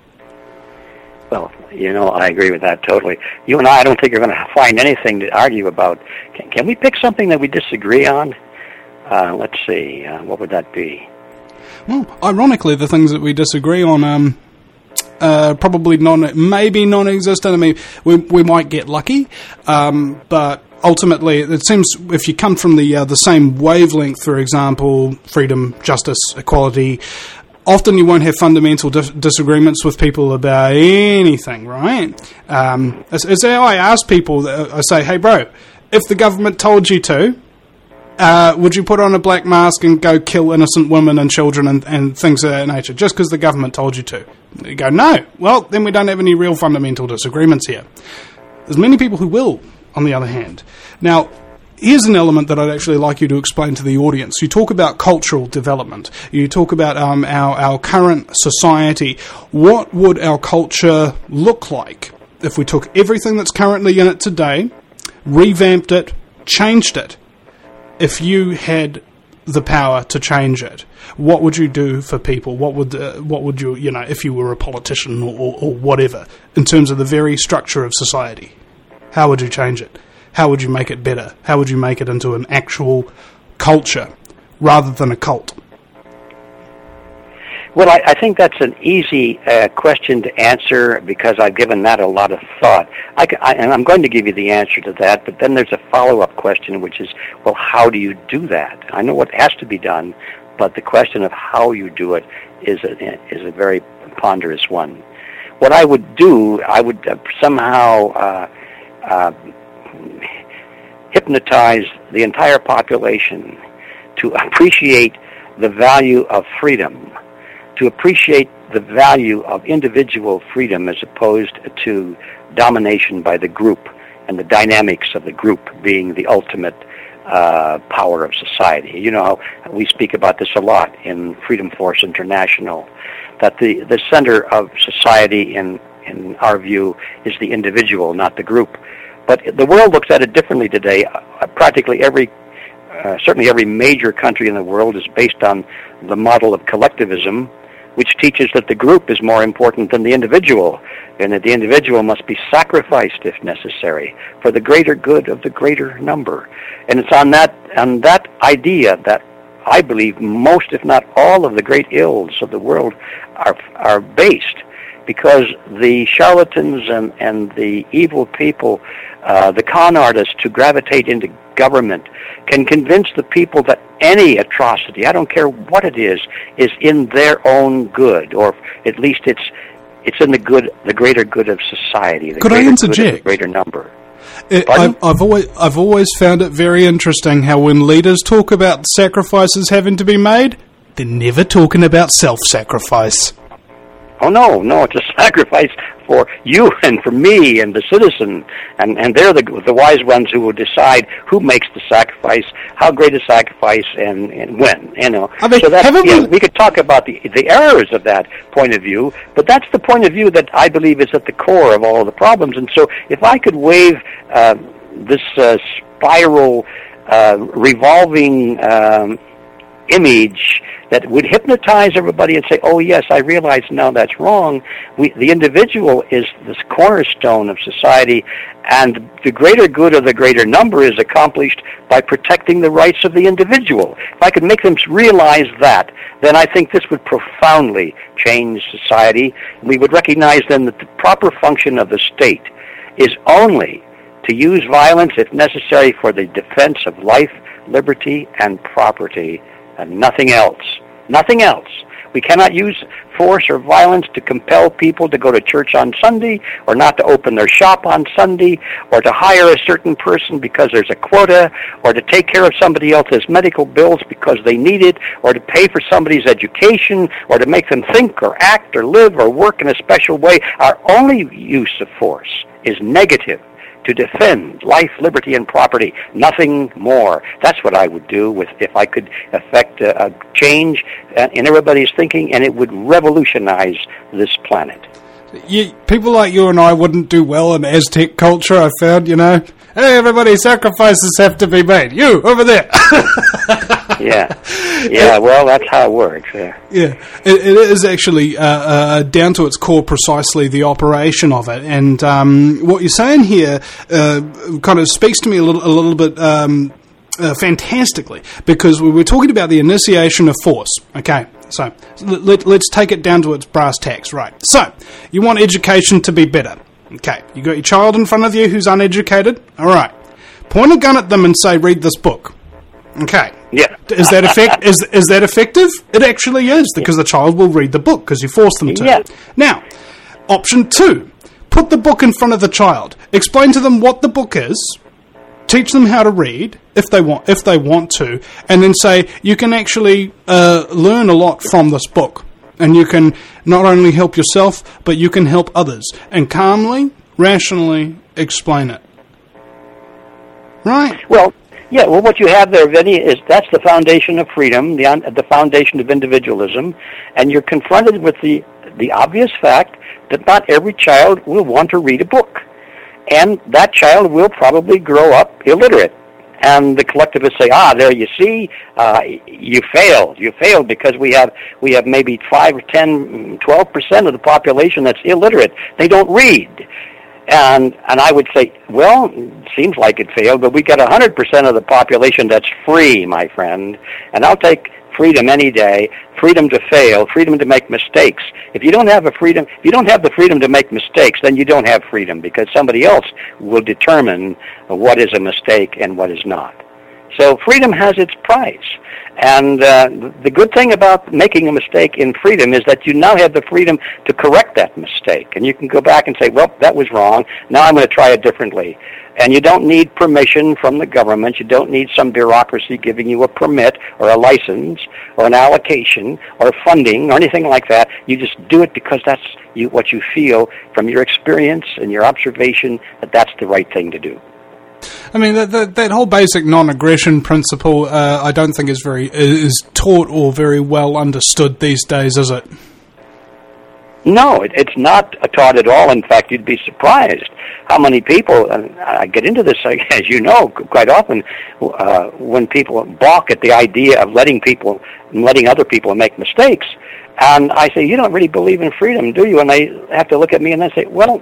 Speaker 2: Well, you know, I agree with that totally. You and I, I don't think you're going to find anything to argue about. Can, can we pick something that we disagree on? Uh, let's see, uh, what would that be?
Speaker 1: Well, ironically, the things that we disagree on um, uh, probably non, maybe non-existent. I mean, we we might get lucky, um, but ultimately, it seems if you come from the uh, the same wavelength, for example, freedom, justice, equality, often you won't have fundamental dis- disagreements with people about anything, right? Um, as, as I ask people, I say, hey, bro, if the government told you to, Uh, would you put on a black mask and go kill innocent women and children and, and things of that nature just because the government told you to? You go, no. Well, then we don't have any real fundamental disagreements here. There's many people who will, on the other hand. Now, here's an element that I'd actually like you to explain to the audience. You talk about cultural development. You talk about um, our, our current society. What would our culture look like if we took everything that's currently in it today, revamped it, changed it? If you had the power to change it, what would you do for people? What would uh, what would you, you know, if you were a politician or, or, or whatever, in terms of the very structure of society? How would you change it? How would you make it better? How would you make it into an actual culture rather than a cult?
Speaker 2: Well, I, I think that's an easy uh, question to answer because I've given that a lot of thought. I, I, and I'm going to give you the answer to that, but then there's a follow-up question, which is, well, how do you do that? I know what has to be done, but the question of how you do it is a, is a very ponderous one. What I would do, I would uh, somehow uh, uh, hypnotize the entire population to appreciate the value of freedom, to appreciate the value of individual freedom as opposed to domination by the group and the dynamics of the group being the ultimate uh, power of society. You know how we speak about this a lot in Freedom Force International, that the, the center of society in, in our view is the individual, not the group. But the world looks at it differently today. Uh, practically every Uh, certainly every major country in the world is based on the model of collectivism, which teaches that the group is more important than the individual, and that the individual must be sacrificed if necessary for the greater good of the greater number. And it's on that on that idea that I believe most, if not all, of the great ills of the world are are based, because the charlatans and, and the evil people, uh, the con artists who gravitate into government, can convince the people that any atrocity, I don't care what it is, is in their own good, or at least it's it's in the good, the greater good of society. The
Speaker 1: Could I interject?
Speaker 2: Good of the greater number.
Speaker 1: It, I've, I've always I've always found it very interesting how when leaders talk about sacrifices having to be made, they're never talking about self-sacrifice.
Speaker 2: Oh, no, no, it's a sacrifice for you and for me and the citizen, and, and they're the the wise ones who will decide who makes the sacrifice, how great a sacrifice, and, and when, you know.
Speaker 1: I mean,
Speaker 2: so that,
Speaker 1: we...
Speaker 2: yeah, we could talk about the, the errors of that point of view, but that's the point of view that I believe is at the core of all of the problems. And so if I could wave uh, this uh, spiral, uh, revolving um, image that would hypnotize everybody and say, oh, yes, I realize now that's wrong. We, the individual is this cornerstone of society, and the greater good of the greater number is accomplished by protecting the rights of the individual. If I could make them realize that, then I think this would profoundly change society. We would recognize then that the proper function of the state is only to use violence if necessary for the defense of life, liberty, and property, and nothing else. Nothing else. We cannot use force or violence to compel people to go to church on Sunday, or not to open their shop on Sunday, or to hire a certain person because there's a quota, or to take care of somebody else's medical bills because they need it, or to pay for somebody's education, or to make them think or act or live or work in a special way. Our only use of force is negative, to defend life, liberty, and property. Nothing more. That's what I would do with if I could effect a, a change in everybody's thinking, and it would revolutionize this planet.
Speaker 1: You, people like you and I wouldn't do well in Aztec culture, I found, you know. Hey, everybody, sacrifices have to be made. You, over there.
Speaker 2: yeah. Yeah, well, that's how it works. Yeah,
Speaker 1: yeah. It, it is actually uh, uh, down to its core precisely the operation of it. And um, what you're saying here uh, kind of speaks to me a little, a little bit um, uh, fantastically, because we were talking about the initiation of force, okay? So let, let's take it down to its brass tacks, right? So you want education to be better. Okay, you got your child in front of you who's uneducated. All right, point a gun at them and say, "Read this book." Okay.
Speaker 2: Yeah.
Speaker 1: Is that effect? Is is that effective? It actually is, because the child will read the book because you force them to.
Speaker 2: Yeah.
Speaker 1: Now, option two: put the book in front of the child. Explain to them what the book is. Teach them how to read if they want, if they want to, and then say you can actually uh, learn a lot from this book. And you can not only help yourself, but you can help others. And calmly, rationally explain it. Right?
Speaker 2: Well, yeah, well, what you have there, Vinny, is that's the foundation of freedom, the the foundation of individualism. And you're confronted with the, the obvious fact that not every child will want to read a book. And that child will probably grow up illiterate. And the collectivists say, ah, there you see, uh, you failed. You failed because we have we have maybe five or ten, twelve percent of the population that's illiterate. They don't read. And and I would say, well, it seems like it failed, but we got one hundred percent of the population that's free, my friend. And I'll take freedom any day, freedom to fail, freedom to make mistakes. If you don't have a freedom, if you don't have the freedom to make mistakes, then you don't have freedom, because somebody else will determine what is a mistake and what is not. So freedom has its price. And uh, the good thing about making a mistake in freedom is that you now have the freedom to correct that mistake. And you can go back and say, well, that was wrong. Now I'm going to try it differently. And you don't need permission from the government. You don't need some bureaucracy giving you a permit or a license or an allocation or funding or anything like that. You just do it because that's you, what you feel from your experience and your observation that that's the right thing to do.
Speaker 1: I mean, that, that, that whole basic non-aggression principle, uh, I don't think is very is taught or very well understood these days, is it?
Speaker 2: No, it, it's not taught at all. In fact, you'd be surprised how many people, and I get into this, as you know, quite often, uh, when people balk at the idea of letting people, letting other people make mistakes. And I say, you don't really believe in freedom, do you? And they have to look at me and they say, well,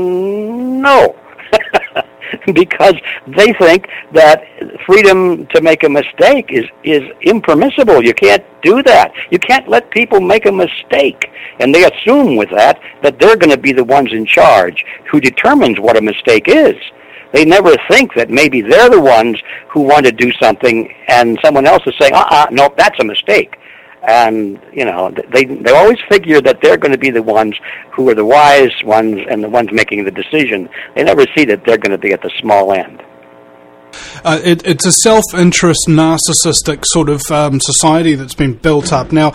Speaker 2: no. Because they think that freedom to make a mistake is, is impermissible. You can't do that. You can't let people make a mistake. And they assume with that that they're going to be the ones in charge who determines what a mistake is. They never think that maybe they're the ones who want to do something and someone else is saying, uh-uh, no, that's a mistake. And, you know, they they always figure that they're going to be the ones who are the wise ones and the ones making the decision. They never see that they're going to be at the small end.
Speaker 1: Uh, it, it's a self-interest, narcissistic sort of um, society that's been built up. Now,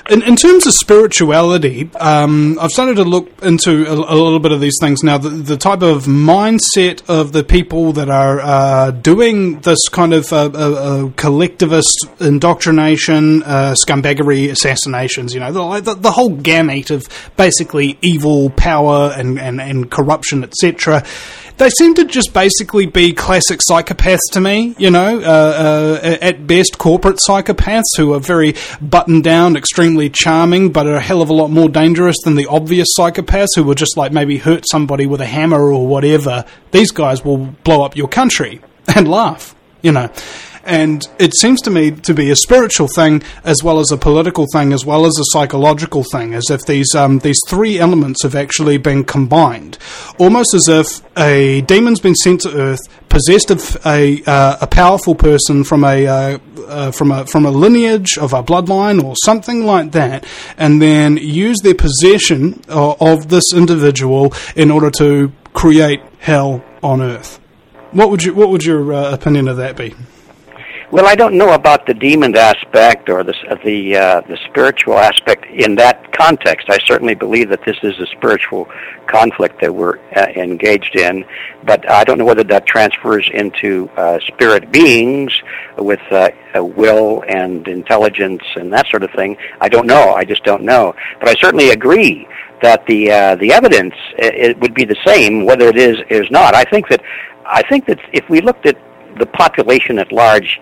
Speaker 1: In, in terms of spirituality, um, I've started to look into a, a little bit of these things now. The, the type of mindset of the people that are uh, doing this kind of uh, uh, uh, collectivist indoctrination, uh, scumbaggery, assassinations, you know, the, the, the whole gamut of basically evil, power, and, and, and corruption, et cetera. They seem to just basically be classic psychopaths to me, you know, uh, uh, at best corporate psychopaths who are very buttoned down, extremely charming, but are a hell of a lot more dangerous than the obvious psychopaths who will just like maybe hurt somebody with a hammer or whatever. These guys will blow up your country and laugh, you know. And it seems to me to be a spiritual thing as well as a political thing as well as a psychological thing, as if these um, these three elements have actually been combined. Almost as if a demon's been sent to Earth, possessed of a uh, a powerful person from a uh, uh, from a from a lineage of a bloodline or something like that, and then use their possession of, of this individual in order to create hell on Earth. What would you what would your uh, opinion of that be?
Speaker 2: Well, I don't know about the demon aspect or the the uh, the spiritual aspect in that context. I certainly believe that this is a spiritual conflict that we're uh, engaged in, but I don't know whether that transfers into uh, spirit beings with uh, a will and intelligence and that sort of thing. I don't know. I just don't know. But I certainly agree that the uh, the evidence it would be the same whether it is is not. I think that I think that if we looked at the population at large,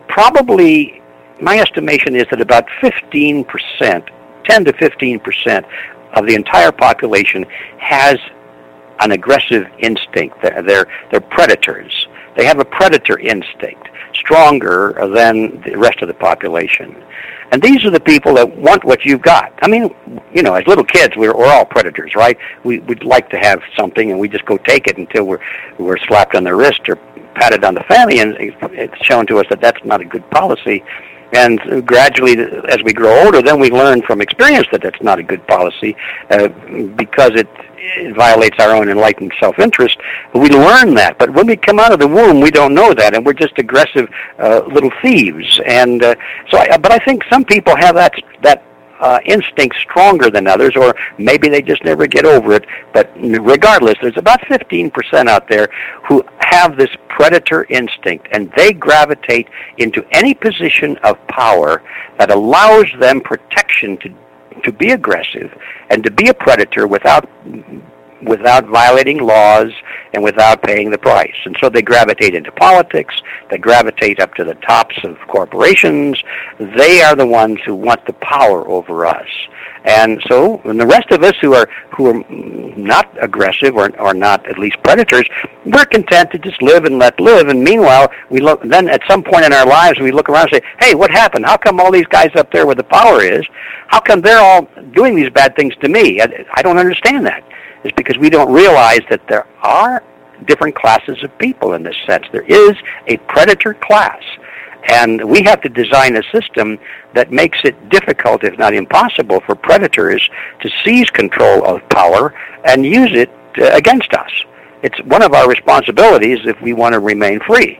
Speaker 2: probably my estimation is that about fifteen percent, ten to fifteen percent of the entire population has an aggressive instinct. They're, they're, they're predators. They have a predator instinct, stronger than the rest of the population. And these are the people that want what you've got. I mean, you know, as little kids, we're, we're all predators, right? We, we'd like to have something, and we just go take it until we're, we're slapped on the wrist or patted on the fanny, and it's shown to us that that's not a good policy. And gradually, as we grow older, then we learn from experience that that's not a good policy uh, because it, it violates our own enlightened self-interest. We learn that, but when we come out of the womb, we don't know that, and we're just aggressive uh, little thieves. And uh, so, I, but I think some people have that that. Uh, instinct stronger than others, or maybe they just never get over it. But regardless, there's about fifteen percent out there who have this predator instinct, and they gravitate into any position of power that allows them protection to to be aggressive and to be a predator without without violating laws and without paying the price. And so they gravitate into politics, they gravitate up to the tops of corporations. They are the ones who want the power over us. And so, and the rest of us who are who are not aggressive or or not at least predators, we're content to just live and let live. And meanwhile, we look. Then at some point in our lives, we look around and say, "Hey, what happened? How come all these guys up there where the power is? How come they're all doing these bad things to me? I, I don't understand that." It's because we don't realize that there are different classes of people in this sense. There is a predator class. And we have to design a system that makes it difficult, if not impossible, for predators to seize control of power and use it uh, against us. It's one of our responsibilities if we want to remain free.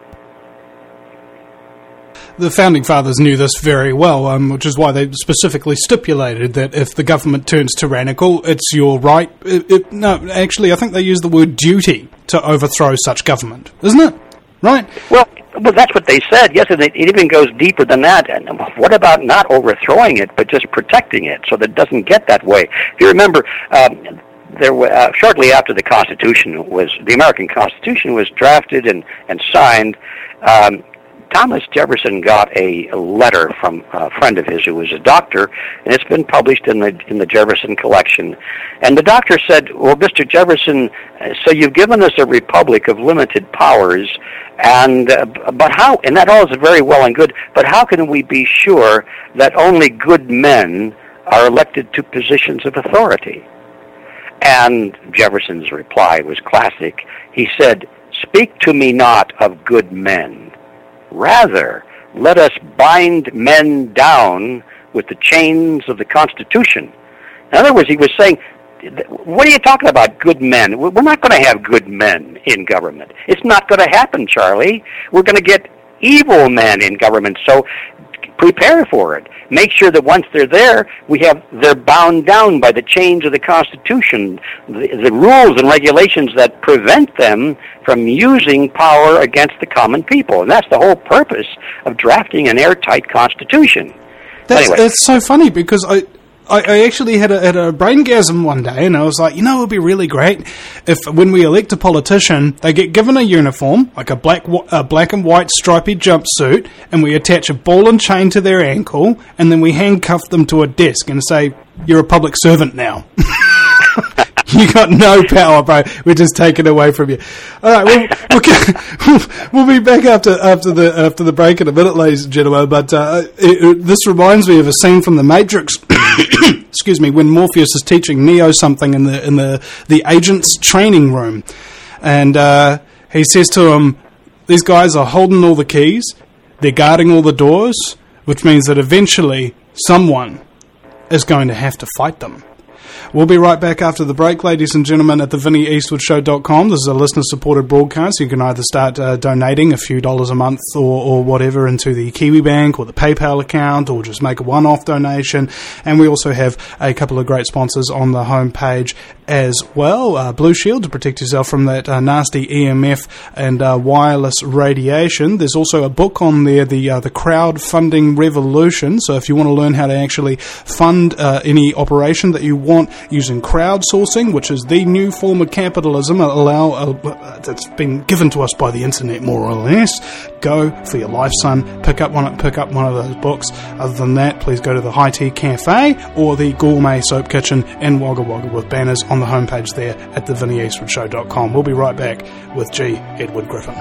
Speaker 1: The Founding Fathers knew this very well, um, which is why they specifically stipulated that if the government turns tyrannical, it's your right. It, it, no, actually, I think they use the word duty to overthrow such government, isn't it? Right?
Speaker 2: Well, well, that's what they said. Yes, and it, it even goes deeper than that. And what about not overthrowing it, but just protecting it so that it doesn't get that way? If you remember, um, there were, uh, shortly after the Constitution was, the American Constitution was drafted and, and signed, um, Thomas Jefferson got a letter from a friend of his who was a doctor, and it's been published in the in the Jefferson collection. And the doctor said, "Well, Mister Jefferson, so you've given us a republic of limited powers, and uh, but how? And that all is very well and good. But how can we be sure that only good men are elected to positions of authority?" And Jefferson's reply was classic. He said, "Speak to me not of good men. Rather, let us bind men down with the chains of the Constitution." In other words, he was saying, what are you talking about, good men? We're not going to have good men in government. It's not going to happen, Charlie. We're going to get evil men in government. So prepare for it. Make sure that once they're there, we have they're bound down by the chains of the Constitution, the, the rules and regulations that prevent them from using power against the common people. And that's the whole purpose of drafting an airtight Constitution.
Speaker 1: That's,
Speaker 2: anyway.
Speaker 1: That's so funny, because I... I actually had a, had a braingasm one day, and I was like, you know, it would be really great if when we elect a politician, they get given a uniform, like a black a black and white stripy jumpsuit, and we attach a ball and chain to their ankle, and then we handcuff them to a desk and say, you're a public servant now. You got no power, bro. We're just taking it away from you. All right, we'll, we'll, we'll be back after after the after the break in a minute, ladies and gentlemen. But uh, it, it, this reminds me of a scene from The Matrix. Excuse me, when Morpheus is teaching Neo something in the in the the agent's training room, and uh, he says to him, "These guys are holding all the keys. They're guarding all the doors, which means that eventually someone is going to have to fight them." We'll be right back after the break, ladies and gentlemen, at the Vinnie Eastwood Show dot com. This is a listener-supported broadcast. You can either start uh, donating a few dollars a month or, or whatever into the Kiwi Bank or the PayPal account, or just make a one-off donation. And we also have a couple of great sponsors on the homepage as well. Uh, Blue Shield, to protect yourself from that uh, nasty E M F and uh, wireless radiation. There's also a book on there, the uh, the crowdfunding revolution. So if you want to learn how to actually fund uh, any operation that you want using crowdsourcing, which is the new form of capitalism, allow uh, that's been given to us by the internet, more or less. Go for your life, son. Pick up one. Pick up one of those books. Other than that, please go to the High Tea Cafe or the Gourmet Soap Kitchen in Wagga Wagga, with banners on the homepage there at the Vinnie Eastwood Show dot com. We'll be right back with G. Edward Griffin.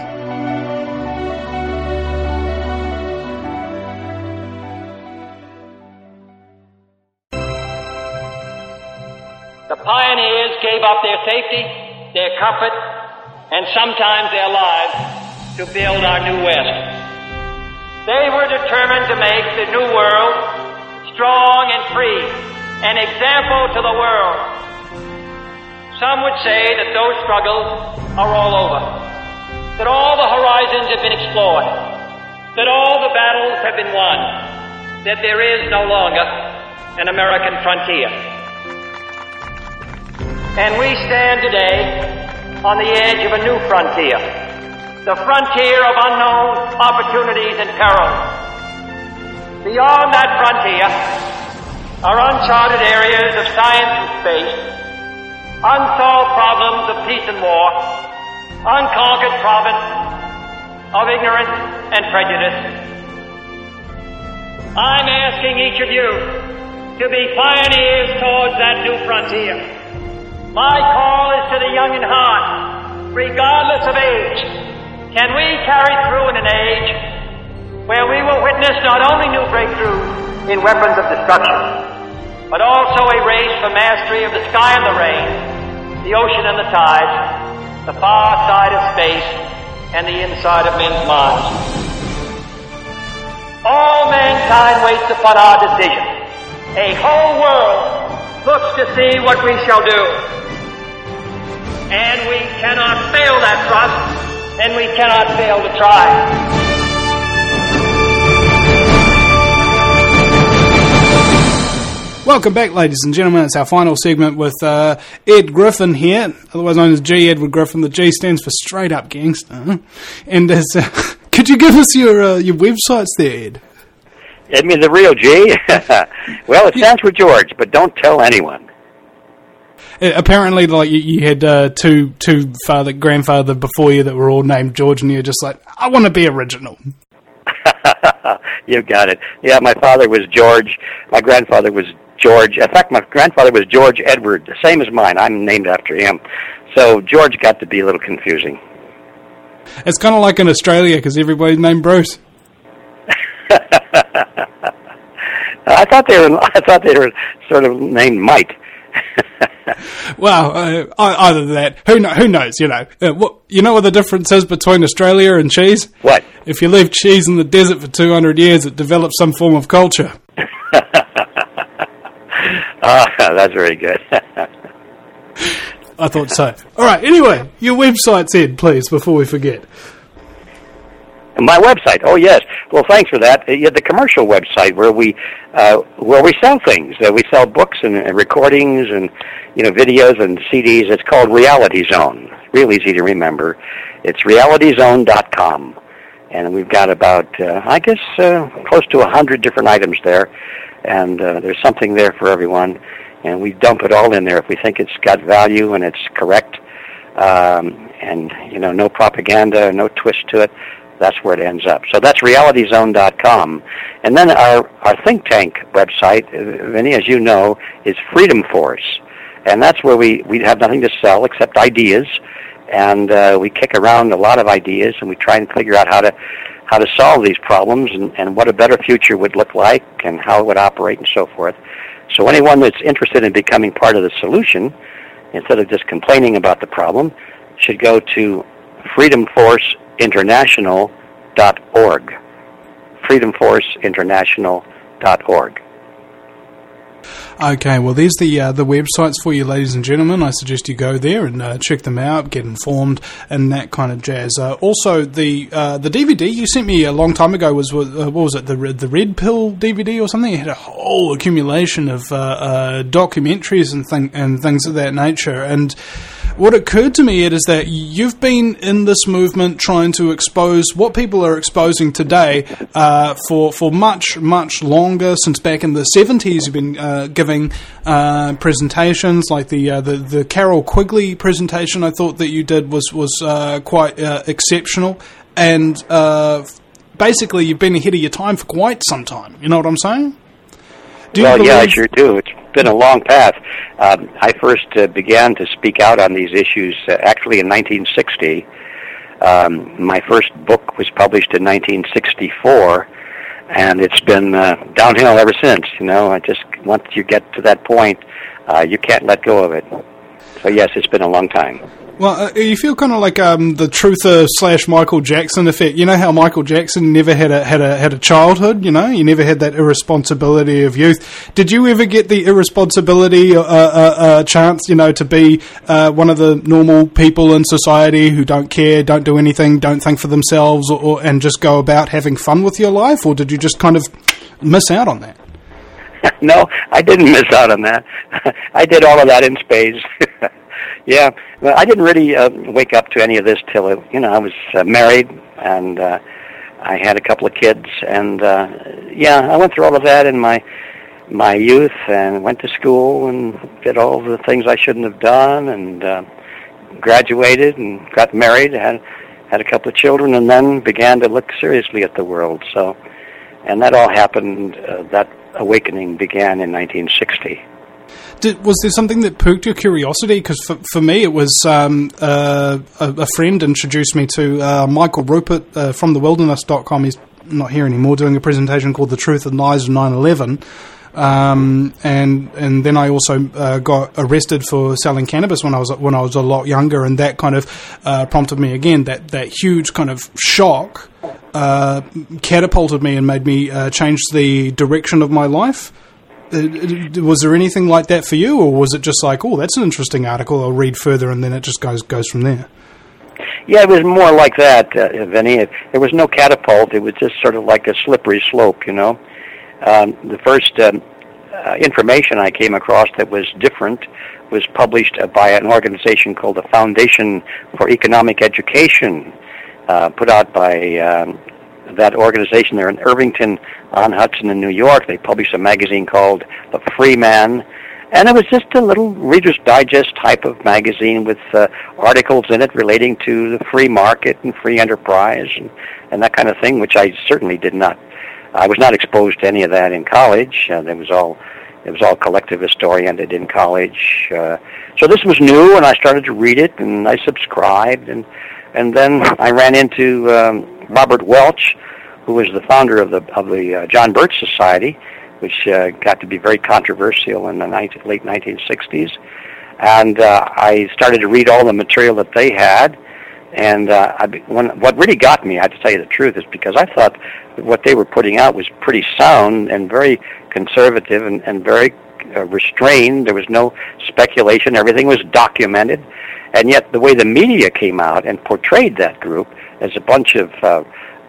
Speaker 4: The pioneers gave up their safety, their comfort, and sometimes their lives to build our new West. They were determined to make the new world strong and free, an example to the world. Some would say that those struggles are all over, that all the horizons have been explored, that all the battles have been won, that there is no longer an American frontier. And we stand today on the edge of a new frontier, the frontier of unknown opportunities and perils. Beyond that frontier are uncharted areas of science and space, unsolved problems of peace and war, unconquered province of ignorance and prejudice. I'm asking each of you to be pioneers towards that new frontier. My call is to the young in heart, regardless of age. Can we carry through in an age where we will witness not only new breakthroughs in weapons of destruction, but also a race for mastery of the sky and the rain, the ocean and the tides, the far side of space, and the inside of men's minds? All mankind waits upon our decision. A whole world looks to see what we shall do. And we cannot fail that trust, and we cannot fail to try.
Speaker 1: Welcome back, ladies and gentlemen. It's our final segment with uh, Ed Griffin here, otherwise known as G. Edward Griffin. The G stands for straight up gangster. And as, uh, could you give us your uh, your websites there, Ed?
Speaker 2: Ed means the real G? Well, it stands for George, but don't tell anyone.
Speaker 1: Uh, apparently, like you, you had uh, two two father grandfather before you that were all named George, and you're just like, I want to be original.
Speaker 2: You got it. Yeah, my father was George. My grandfather was George. In fact, my grandfather was George Edward, the same as mine. I'm named after him. So George got to be a little confusing.
Speaker 1: It's kind of like in Australia, because everybody's named Bruce.
Speaker 2: I thought they were. I thought they were sort of named Mike.
Speaker 1: Well, uh, either that, who know, who knows? You know, uh, what you know what the difference is between Australia and cheese?
Speaker 2: What?
Speaker 1: If you leave cheese in the desert for two hundred years, it develops some form of culture.
Speaker 2: Ah, oh, that's very good.
Speaker 1: I thought so. All right. Anyway, your website's Ed, please, before we forget.
Speaker 2: My website. Oh yes. Well, thanks for that. Uh, yeah, the commercial website where we uh, where we sell things. Uh, we sell books and, and recordings and you know videos and C Ds. It's called Reality Zone. Real easy to remember. It's reality zone dot com, and we've got about uh, I guess uh, close to a hundred different items there, and uh, there's something there for everyone. And we dump it all in there if we think it's got value and it's correct, um, and you know no propaganda, no twist to it. That's where it ends up. So that's reality zone dot com. And then our, our think tank website, Vinny, as you know, is Freedom Force. And that's where we, we have nothing to sell except ideas. And uh, we kick around a lot of ideas, and we try and figure out how to how to solve these problems and, and what a better future would look like and how it would operate and so forth. So anyone that's interested in becoming part of the solution, instead of just complaining about the problem, should go to freedom force international dot org. freedom force international dot org.
Speaker 1: Okay, well, there's the uh, the websites for you, ladies and gentlemen. I suggest you go there and uh, check them out, get informed, and that kind of jazz. Uh, also, the uh, the D V D you sent me a long time ago was, was uh, what was it, the the Red Pill D V D or something? It had a whole accumulation of uh, uh, documentaries and thing and things of that nature. And what occurred to me is that you've been in this movement trying to expose what people are exposing today uh, for for much much longer. Since back in the seventies, you've been uh, giving uh, presentations like the, uh, the the Carol Quigley presentation. I thought that you did was was uh, quite uh, exceptional, and uh, basically you've been ahead of your time for quite some time. You know what I'm saying? Do
Speaker 2: well,
Speaker 1: believe-
Speaker 2: yeah, I sure do. It's been a long path. Um, I first uh, began to speak out on these issues uh, actually in nineteen sixty. Um, my first book was published in nineteen sixty-four, and it's been uh, downhill ever since. You know, I just once you get to that point, uh, you can't let go of it. So yes, it's been a long time.
Speaker 1: Well, uh, you feel kind of like um, the Truther slash Michael Jackson effect. You know how Michael Jackson never had a had a had a childhood. You know, you never had that irresponsibility of youth. Did you ever get the irresponsibility uh, uh, uh, chance? You know, to be uh, one of the normal people in society who don't care, don't do anything, don't think for themselves, or, or and just go about having fun with your life, or did you just kind of miss out on that?
Speaker 2: No, I didn't miss out on that. I did all of that in spades. Yeah, well, I didn't really uh, wake up to any of this till, uh, you know, I was uh, married, and uh, I had a couple of kids, and, uh, yeah, I went through all of that in my my youth, and went to school, and did all the things I shouldn't have done, and uh, graduated, and got married, had, had a couple of children, and then began to look seriously at the world, so, and that all happened, uh, that awakening began in nineteen sixty.
Speaker 1: Did, was there something that perked your curiosity? Because for, for me, it was um, uh, a, a friend introduced me to uh, Michael Rupert uh, from the wilderness dot com. He's not here anymore, doing a presentation called The Truth and Lies of nine eleven. Um, and and then I also uh, got arrested for selling cannabis when I was when I was a lot younger, and that kind of uh, prompted me again. That that huge kind of shock uh, catapulted me and made me uh, change the direction of my life. Uh, was there anything like that for you, or was it just like, oh, that's an interesting article, I'll read further, and then it just goes goes from there?
Speaker 2: Yeah, it was more like that, uh, Vinny. It, there was no catapult. It was just sort of like a slippery slope, you know. Um, the first um, uh, information I came across that was different was published uh, by an organization called the Foundation for Economic Education, uh, put out by um, that organization there in Irvington on Hudson in New York. They published a magazine called The Free Man, and it was just a little Reader's Digest type of magazine with uh, articles in it relating to the free market and free enterprise and, and that kind of thing, which I certainly did not. I was not exposed to any of that in college. Uh, it was all it was all collectivist oriented in college. Uh, so this was new, and I started to read it, and I subscribed, and and then I ran into um, Robert Welch, who was the founder of the of the uh, John Birch Society, which uh, got to be very controversial in the nineteen, late nineteen sixties. And uh, I started to read all the material that they had. And uh, I, when, what really got me, I have to tell you the truth, is because I thought that what they were putting out was pretty sound and very conservative and, and very uh, restrained. There was no speculation. Everything was documented. And yet the way the media came out and portrayed that group as a bunch of uh,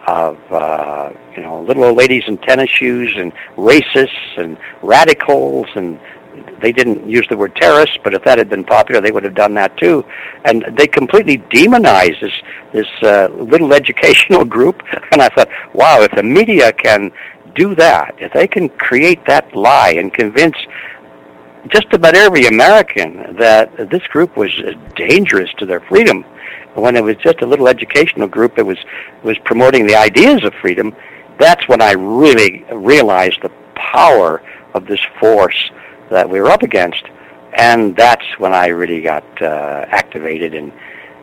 Speaker 2: of uh, you know, little old ladies in tennis shoes and racists and radicals, and they didn't use the word terrorists, but if that had been popular, they would have done that too. And they completely demonized this this uh, little educational group. And I thought, wow, if the media can do that, if they can create that lie and convince just about every American that this group was dangerous to their freedom, when it was just a little educational group that was was promoting the ideas of freedom, that's when I really realized the power of this force that we were up against, and that's when I really got uh, activated and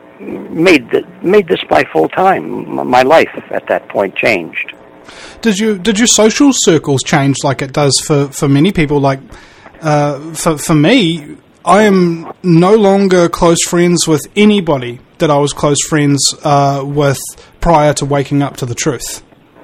Speaker 2: made the, made this my full time. My life at that point changed.
Speaker 1: Did you did your social circles change like it does for, for many people? Like uh, for for me, I am no longer close friends with anybody that I was close friends uh, with prior to waking up to the truth.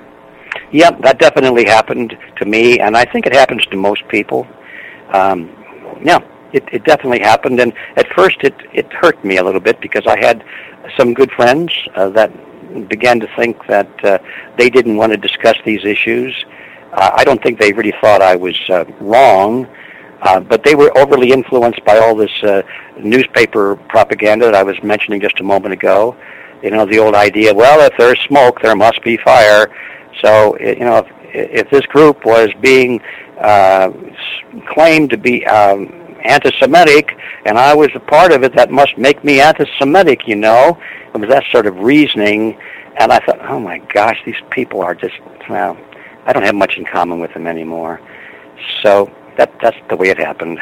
Speaker 2: Yep, that definitely happened to me, and I think it happens to most people. Um, yeah, it, it definitely happened, and at first it, it hurt me a little bit because I had some good friends uh, that began to think that uh, they didn't want to discuss these issues. Uh, I don't think they really thought I was uh, wrong, uh, but they were overly influenced by all this uh, newspaper propaganda that I was mentioning just a moment ago. You know, the old idea, well, if there's smoke, there must be fire. So, you know, if, if this group was being uh, claimed to be um, anti-Semitic, and I was a part of it, that must make me anti-Semitic, you know. It was that sort of reasoning, and I thought, oh my gosh, these people are just, well, I don't have much in common with them anymore. So that that's the way it happened.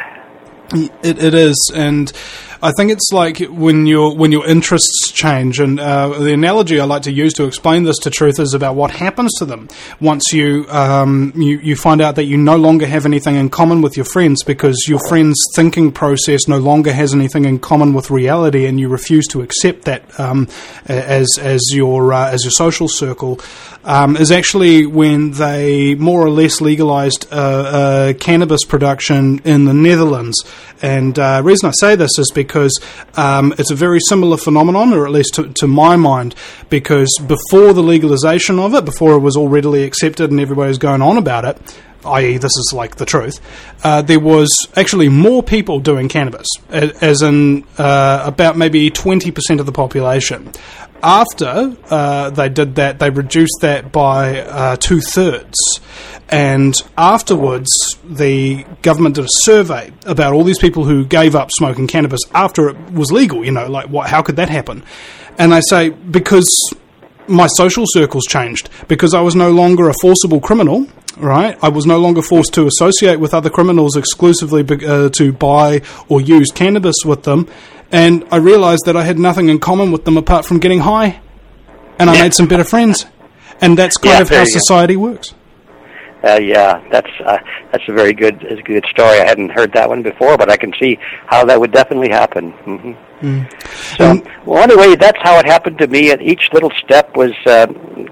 Speaker 1: It, it is, and I think it's like when your when your interests change, and uh, the analogy I like to use to explain this to truth is about what happens to them once you um, you you find out that you no longer have anything in common with your friends, because your friends' thinking process no longer has anything in common with reality, and you refuse to accept that um, as as your uh, as your social circle. Um, is actually when they more or less legalized uh, uh, cannabis production in the Netherlands. And the uh, reason I say this is because um, it's a very similar phenomenon, or at least to, to my mind, because before the legalization of it, before it was all readily accepted and everybody was going on about it, that is this is like the truth, uh, there was actually more people doing cannabis, as in uh, about maybe twenty percent of the population. After uh, they did that, they reduced that by uh, two-thirds. And afterwards, the government did a survey about all these people who gave up smoking cannabis after it was legal. You know, like, what? How could that happen? And they say, because my social circles changed, because I was no longer a forcible criminal, right? I was no longer forced to associate with other criminals exclusively uh, to buy or use cannabis with them. And I realized that I had nothing in common with them apart from getting high. And I
Speaker 2: yeah.
Speaker 1: made some better friends. And that's kind
Speaker 2: yeah,
Speaker 1: of how society works.
Speaker 2: Uh, yeah, that's uh, that's a very good a good story. I hadn't heard that one before, but I can see how that would definitely happen. Mm-hmm. Mm. So, um, well, anyway, that's how it happened to me. And each little step was uh,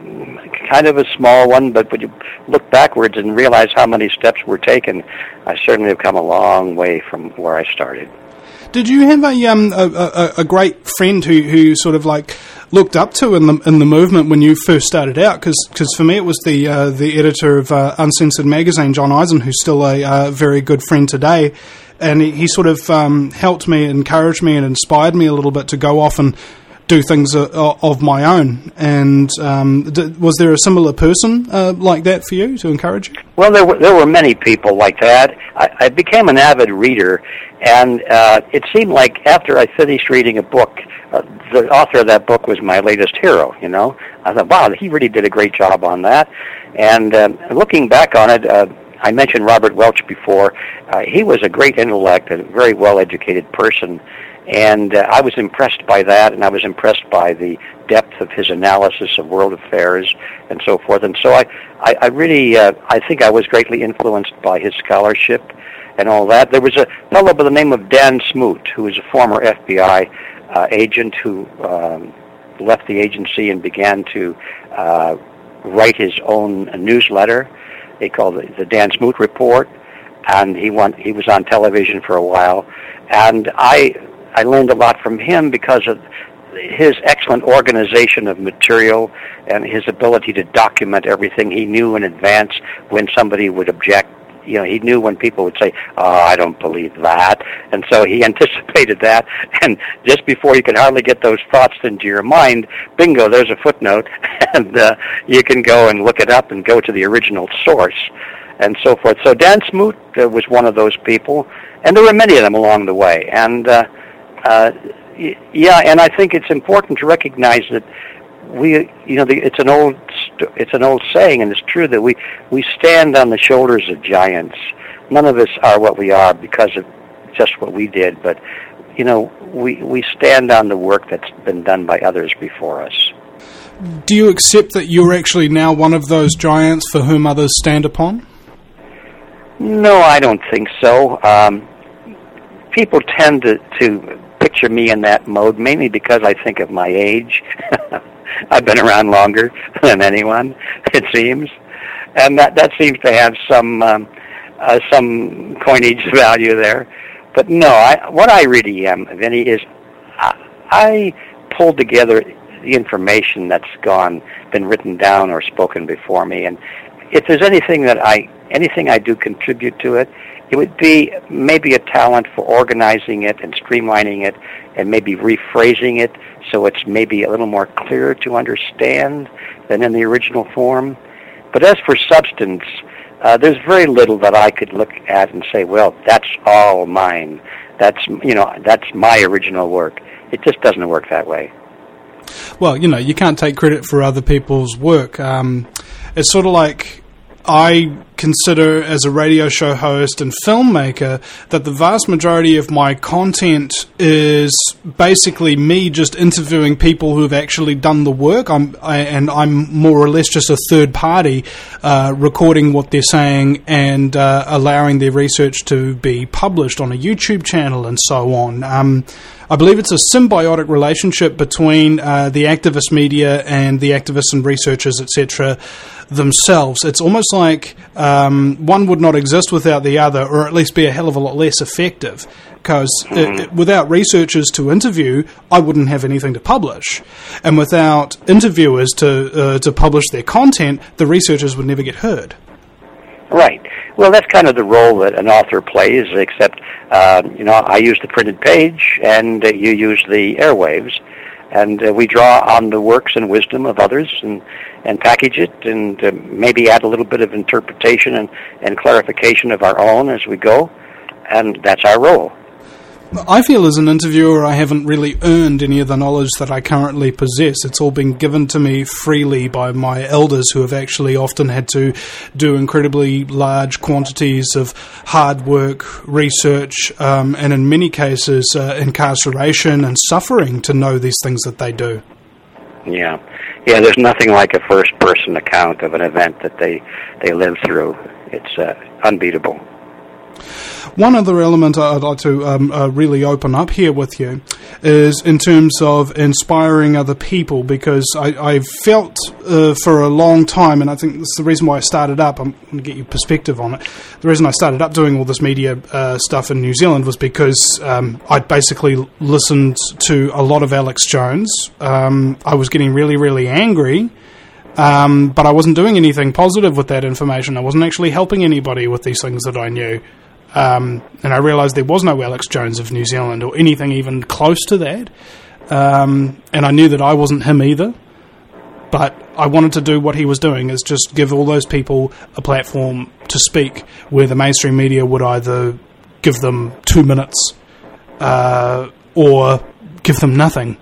Speaker 2: kind of a small one, but when you look backwards and realize how many steps were taken, I certainly have come a long way from where I started.
Speaker 1: Did you have a um a, a, a great friend who, who sort of like looked up to in the in the movement when you first started out? Because for me it was the uh, the editor of uh, Uncensored magazine, John Eisen, who's still a uh, very good friend today, and he, he sort of um, helped me, encouraged me, and inspired me a little bit to go off and do things uh, of my own. And um, d- was there a similar person uh, like that for you to encourage you?
Speaker 2: Well, there were there were many people like that. I, I became an avid reader, and uh, it seemed like after I finished reading a book, uh, the author of that book was my latest hero. You know, I thought, wow, he really did a great job on that. And uh, looking back on it, uh, I mentioned Robert Welch before. Uh, he was a great intellect, a very well-educated person. And uh, I was impressed by that, and I was impressed by the depth of his analysis of world affairs and so forth. And so I, I, I really, uh, I think I was greatly influenced by his scholarship and all that. There was a fellow by the name of Dan Smoot, who was a former F B I uh, agent who um, left the agency and began to uh, write his own newsletter. They called it the Dan Smoot Report, and he went, he was on television for a while. And I... I learned a lot from him because of his excellent organization of material and his ability to document everything. He knew in advance when somebody would object. You know, he knew when people would say, "Oh, I don't believe that," and so he anticipated that. And just before you could hardly get those thoughts into your mind, bingo, there's a footnote, and uh, you can go and look it up and go to the original source, and so forth. So Dan Smoot uh, was one of those people, and there were many of them along the way. And uh, uh, y- yeah, and I think it's important to recognize that we, you know, the, it's an old, it's an old saying, and it's true that we we stand on the shoulders of giants. None of us are what we are because of just what we did, but you know, we we stand on the work that's been done by others before us.
Speaker 1: Do you accept that you're actually now one of those giants for whom others stand upon?
Speaker 2: No, I don't think so. Um, people tend to, to picture me in that mode, mainly because I think of my age. I've been around longer than anyone, it seems, and that, that seems to have some um, uh, some coinage value there. But no, I, what I really am, Vinny, is I, I pulled together the information that's gone, been written down or spoken before me, and if there's anything that I anything I do contribute to it, it would be maybe a talent for organizing it and streamlining it and maybe rephrasing it so it's maybe a little more clear to understand than in the original form. But as for substance, uh, there's very little that I could look at and say, well, that's all mine. That's, you know, that's my original work. It just doesn't work that way.
Speaker 1: Well, you know, you can't take credit for other people's work. Um, it's sort of like I consider as a radio show host and filmmaker that the vast majority of my content is basically me just interviewing people who have actually done the work. I'm I, and I'm more or less just a third party uh, recording what they're saying and uh, allowing their research to be published on a YouTube channel and so on. Um, I believe it's a symbiotic relationship between uh, the activist media and the activists and researchers, et cetera, themselves. It's almost like um, one would not exist without the other, or at least be a hell of a lot less effective. Because mm-hmm. without researchers to interview, I wouldn't have anything to publish, and without interviewers to uh, to publish their content, the researchers would never get heard.
Speaker 2: Right. Well, that's kind of the role that an author plays, except, uh, you know, I use the printed page, and uh, you use the airwaves, and uh, we draw on the works and wisdom of others and, and package it and uh, maybe add a little bit of interpretation and, and clarification of our own as we go, and that's our role.
Speaker 1: I feel as an interviewer I haven't really earned any of the knowledge that I currently possess. It's all been given to me freely by my elders, who have actually often had to do incredibly large quantities of hard work, research, um, and in many cases uh, incarceration and suffering to know these things that they do.
Speaker 2: Yeah. Yeah, there's nothing like a first-person account of an event that they, they live through. It's uh, unbeatable.
Speaker 1: One other element I'd like to um, uh, really open up here with you is in terms of inspiring other people, because I, I've felt uh, for a long time, and I think this is the reason why I started up, I'm going to get your perspective on it, the reason I started up doing all this media uh, stuff in New Zealand was because um, I'd basically listened to a lot of Alex Jones. Um, I was getting really, really angry. Um, but I wasn't doing anything positive with that information. I wasn't actually helping anybody with these things that I knew. Um, and I realised there was no Alex Jones of New Zealand or anything even close to that. Um, and I knew that I wasn't him either. But I wanted to do what he was doing, is just give all those people a platform to speak, where the mainstream media would either give them two minutes uh, or give them nothing.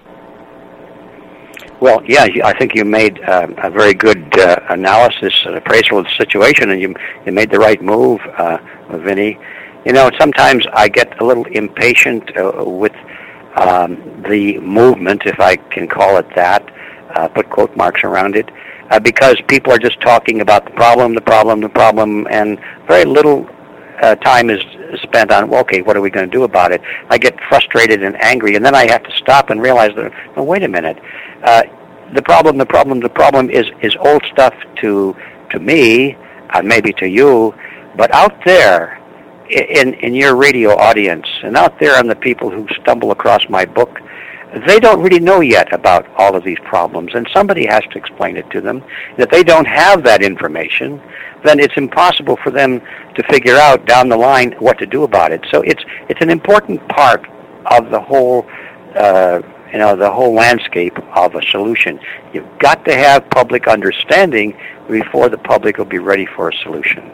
Speaker 2: Well, yeah, I think you made uh, a very good uh, analysis and appraisal of the situation, and you you made the right move, uh, Vinny. You know, sometimes I get a little impatient uh, with um, the movement, if I can call it that, uh, put quote marks around it, uh, because people are just talking about the problem, the problem, the problem, and very little uh, time is spent on, well, okay, what are we going to do about it? I get frustrated and angry, and then I have to stop and realize that, no, wait a minute. Uh, the problem, the problem, the problem is, is old stuff to to me, uh, maybe to you, but out there in in your radio audience, and out there on the people who stumble across my book, they don't really know yet about all of these problems, and somebody has to explain it to them. If they don't have that information, then it's impossible for them to figure out down the line what to do about it. So it's it's an important part of the whole, uh, you know, the whole landscape of a solution. You've got to have public understanding before the public will be ready for a solution.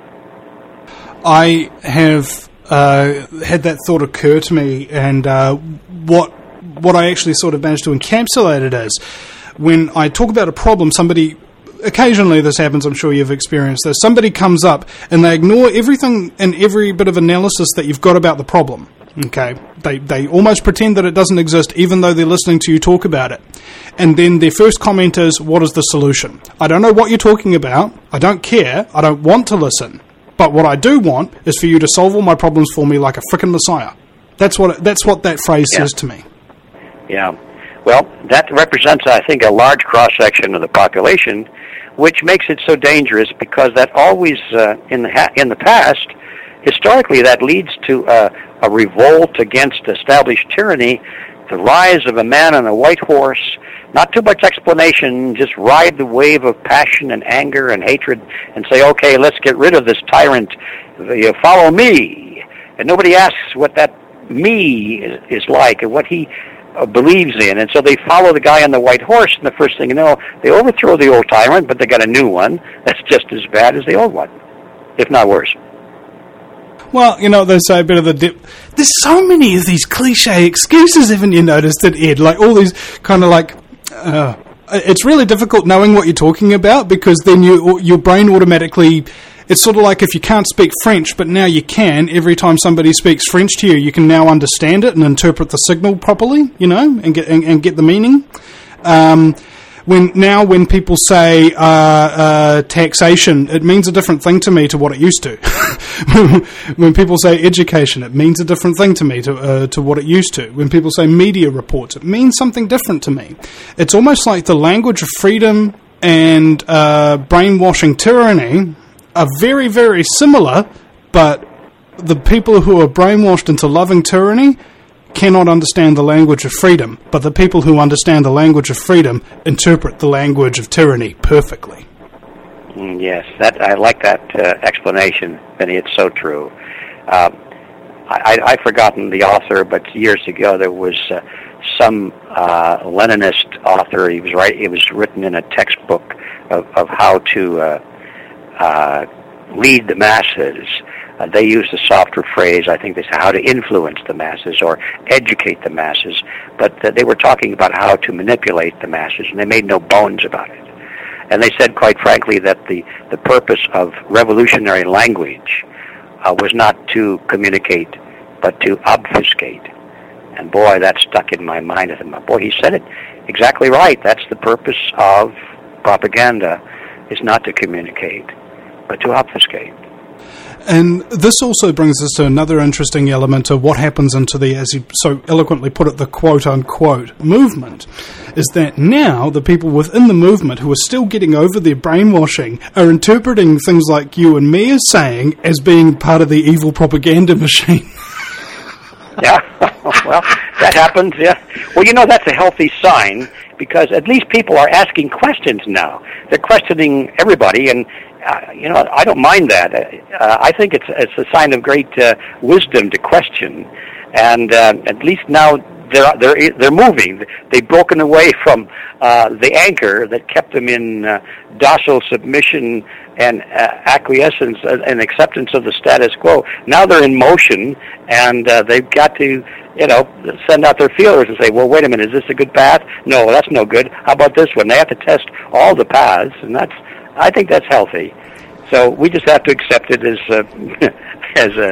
Speaker 1: I have uh, had that thought occur to me, and uh, what what I actually sort of managed to encapsulate it as, when I talk about a problem, somebody, occasionally this happens, I'm sure you've experienced this, somebody comes up and they ignore everything and every bit of analysis that you've got about the problem. Okay, they they almost pretend that it doesn't exist, even though they're listening to you talk about it. And then their first comment is, "What is the solution?" I don't know what you're talking about. I don't care. I don't want to listen. But what I do want is for you to solve all my problems for me like a frickin' messiah. That's what that's what that phrase yeah. says to me.
Speaker 2: Yeah. Well, that represents, I think, a large cross-section of the population, which makes it so dangerous, because that always, uh, in the ha- in the past, historically, that leads to uh, a revolt against established tyranny, the rise of a man on a white horse, not too much explanation, just ride the wave of passion and anger and hatred and say, okay, let's get rid of this tyrant, you follow me. And nobody asks what that me is, is like and what he uh, believes in. And so they follow the guy on the white horse, and the first thing you know, they overthrow the old tyrant, but they got a new one that's just as bad as the old one, if not worse.
Speaker 1: Well, you know, they say a bit of the dip. There's so many of these cliche excuses, haven't you noticed it, Ed? Like all these kind of like, uh, it's really difficult knowing what you're talking about, because then you, your brain automatically, it's sort of like if you can't speak French, but now you can. Every time somebody speaks French to you, you can now understand it and interpret the signal properly, you know, and get and, and get the meaning. Um, When now, when people say uh, uh, taxation, it means a different thing to me to what it used to. When people say education, it means a different thing to me to uh, to what it used to. When people say media reports, it means something different to me. It's almost like the language of freedom and uh, brainwashing tyranny are very, very similar, but the people who are brainwashed into loving tyranny cannot understand the language of freedom, but the people who understand the language of freedom interpret the language of tyranny perfectly.
Speaker 2: Mm, yes, that I like that uh, explanation, Vinny. It's so true. Um, I, I've forgotten the author, but years ago there was uh, some uh, Leninist author. He was right. It was written in a textbook of, of how to uh, uh, lead the masses. Uh, they used a softer phrase. I think they said how to influence the masses or educate the masses. But uh, they were talking about how to manipulate the masses, and they made no bones about it. And they said, quite frankly, that the, the purpose of revolutionary language uh, was not to communicate, but to obfuscate. And boy, that stuck in my mind. I thought, boy, he said it exactly right. That's the purpose of propaganda, is not to communicate, but to obfuscate.
Speaker 1: And this also brings us to another interesting element of what happens into the, as you so eloquently put it, the quote-unquote movement, is that now the people within the movement who are still getting over their brainwashing are interpreting things like you and me are saying as being part of the evil propaganda machine.
Speaker 2: Yeah, well, that happens, yeah. Well, you know, that's a healthy sign, because at least people are asking questions now. They're questioning everybody, and Uh, you know, I don't mind that. Uh, I think it's it's a sign of great uh, wisdom to question, and uh, at least now they're they're they're moving. They've broken away from uh, the anchor that kept them in uh, docile submission and uh, acquiescence and acceptance of the status quo. Now they're in motion, and uh, they've got to, you know, send out their feelers and say, well, wait a minute, is this a good path? No, that's no good. How about this one? They have to test all the paths, and that's. I think that's healthy. So we just have to accept it as uh, as, a,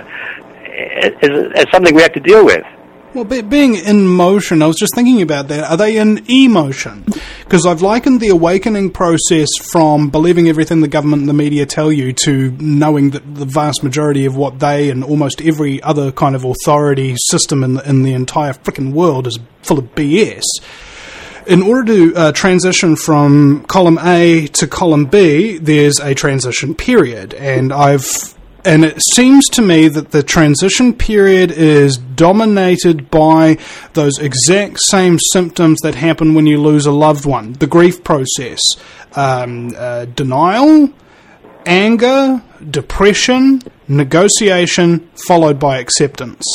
Speaker 2: as as something we have to deal with.
Speaker 1: Well, be, being in motion, I was just thinking about that. Are they in emotion? Because I've likened the awakening process from believing everything the government and the media tell you to knowing that the vast majority of what they and almost every other kind of authority system in the, in the entire frickin' world is full of B S. In order to uh, transition from column A to column B, there's a transition period, and I've and it seems to me that the transition period is dominated by those exact same symptoms that happen when you lose a loved one. The grief process, um, uh, denial, anger, depression, negotiation, followed by acceptance.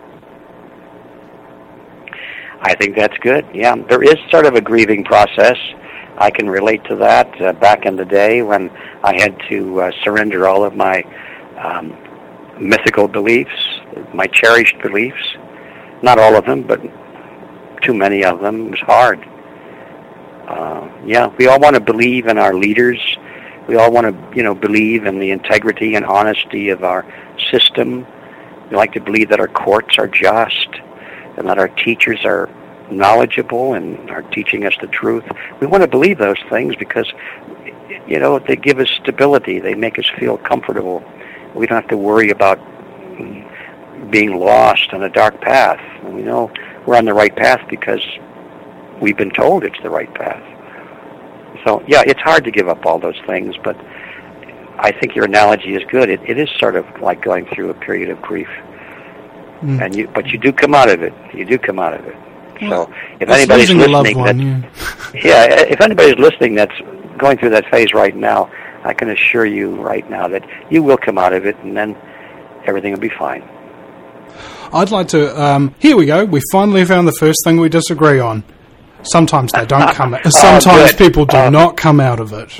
Speaker 2: I think that's good. Yeah, there is sort of a grieving process. I can relate to that. Uh, back in the day when I had to uh, surrender all of my um, mythical beliefs, my cherished beliefs, not all of them, but too many of them, it was hard. Uh, yeah, we all want to believe in our leaders. We all want to, you know, believe in the integrity and honesty of our system. We like to believe that our courts are just, and that our teachers are knowledgeable and are teaching us the truth. We want to believe those things because, you know, they give us stability. They make us feel comfortable. We don't have to worry about being lost on a dark path. We know we're on the right path because we've been told it's the right path. So, yeah, it's hard to give up all those things, but I think your analogy is good. It, it is sort of like going through a period of grief. Mm. And you, but you do come out of it. You do come out of it. Well, so if anybody's listening, one, that, yeah. yeah, if anybody's listening that's going through that phase right now, I can assure you right now that you will come out of it, and then everything will be fine.
Speaker 1: I'd like to. Um, here we go. We finally found the first thing we disagree on. Sometimes they don't come. out. Sometimes oh, people do uh, not come out of it.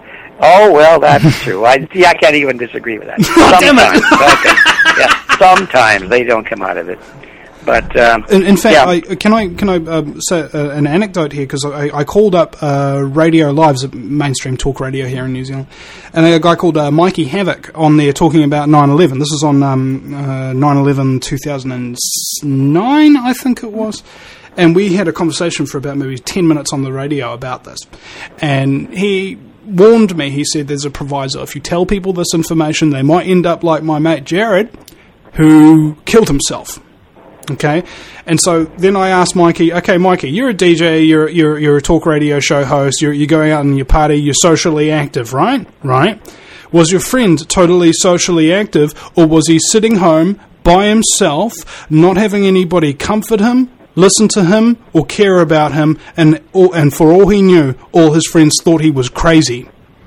Speaker 2: Oh well, that's true. I see. I can't even disagree with that.
Speaker 1: Oh, damn it.
Speaker 2: Okay. Yeah, sometimes they don't come out of it. But um,
Speaker 1: in, in fact,
Speaker 2: yeah.
Speaker 1: I, can I can I um, say uh, an anecdote here, because I, I called up uh, Radio Live's mainstream talk radio here in New Zealand, and a guy called uh, Mikey Havoc on there talking about nine eleven. This is on um, uh, nine eleven two thousand nine, I think it was, and we had a conversation for about maybe ten minutes on the radio about this, and he warned me. He said there's a proviso. If you tell people this information, they might end up like my mate Jared, who killed himself. Okay, and so then I asked Mikey, okay, Mikey, you're a D J, you're you're you're a talk radio show host, you're you're going out and you party, you're socially active, right? Right? Was your friend totally socially active, or was he sitting home by himself, not having anybody comfort him, listen to him, or care about him, and or, and for all he knew, all his friends thought he was crazy?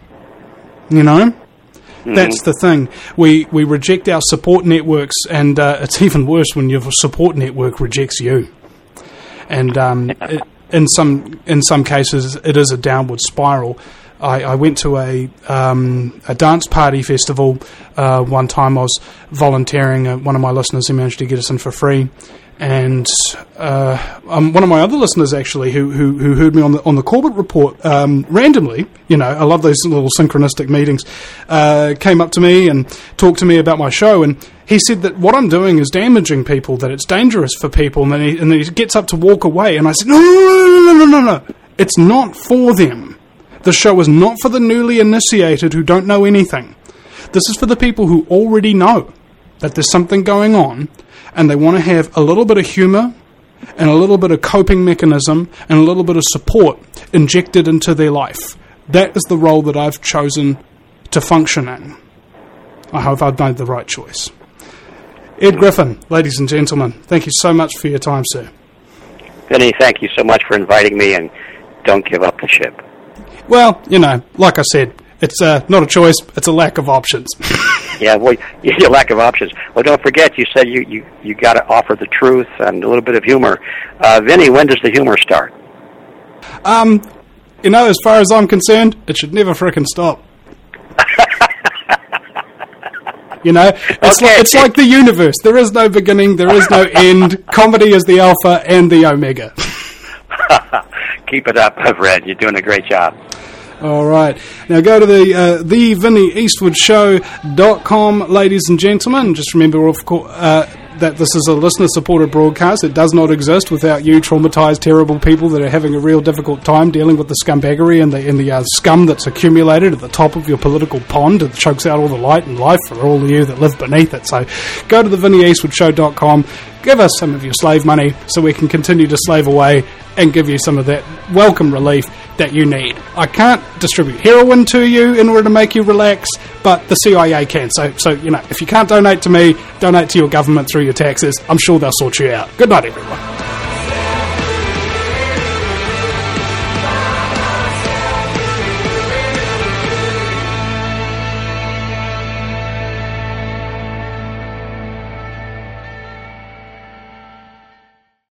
Speaker 1: You know? Mm-hmm. That's the thing. We we reject our support networks, and uh, it's even worse when your support network rejects you. And um, it, in some in some cases, it is a downward spiral. I, I went to a um, a dance party festival uh, one time. I was volunteering. Uh, one of my listeners who managed to get us in for free. And uh, um, one of my other listeners, actually, who who, who heard me on the on the Corbett Report um, randomly, you know, I love those little synchronistic meetings, uh, came up to me and talked to me about my show, and he said that what I'm doing is damaging people, that it's dangerous for people, and then he, and then he gets up to walk away, and I said, no, no, no, no, no, no, it's not for them. The show is not for the newly initiated who don't know anything. This is for the people who already know that there's something going on, and they want to have a little bit of humour and a little bit of coping mechanism and a little bit of support injected into their life. That is the role that I've chosen to function in. I hope I've made the right choice. Ed Griffin, ladies and gentlemen, thank you so much for your time, sir.
Speaker 2: Vinny, thank you so much for inviting me, and don't give up the ship.
Speaker 1: Well, you know, like I said, it's uh, not a choice, it's a lack of options.
Speaker 2: Yeah, well, your lack of options. Well, don't forget, you said you, you, you got to offer the truth and a little bit of humor. Uh, Vinny, when does the humor start?
Speaker 1: Um, you know, as far as I'm concerned, it should never frickin' stop. You know, it's,
Speaker 2: okay.
Speaker 1: like, it's like the universe. There is no beginning, there is no end. Comedy is the alpha and the omega.
Speaker 2: Keep it up, Red. You're doing a great job.
Speaker 1: All right. Now go to the uh, the Vinny Eastwood Show dot com, ladies and gentlemen. Just remember, of course, uh, that this is a listener-supported broadcast. It does not exist without you traumatized, terrible people that are having a real difficult time dealing with the scumbaggery and the, and the uh, scum that's accumulated at the top of your political pond. It chokes out all the light and life for all of you that live beneath it. So go to the Vinny Eastwood Show dot com. Give us some of your slave money so we can continue to slave away and give you some of that welcome relief that you need. I can't distribute heroin to you in order to make you relax, but the C I A can. So, so you know, if you can't donate to me, donate to your government through your taxes. I'm sure they'll sort you out. Good night, everyone.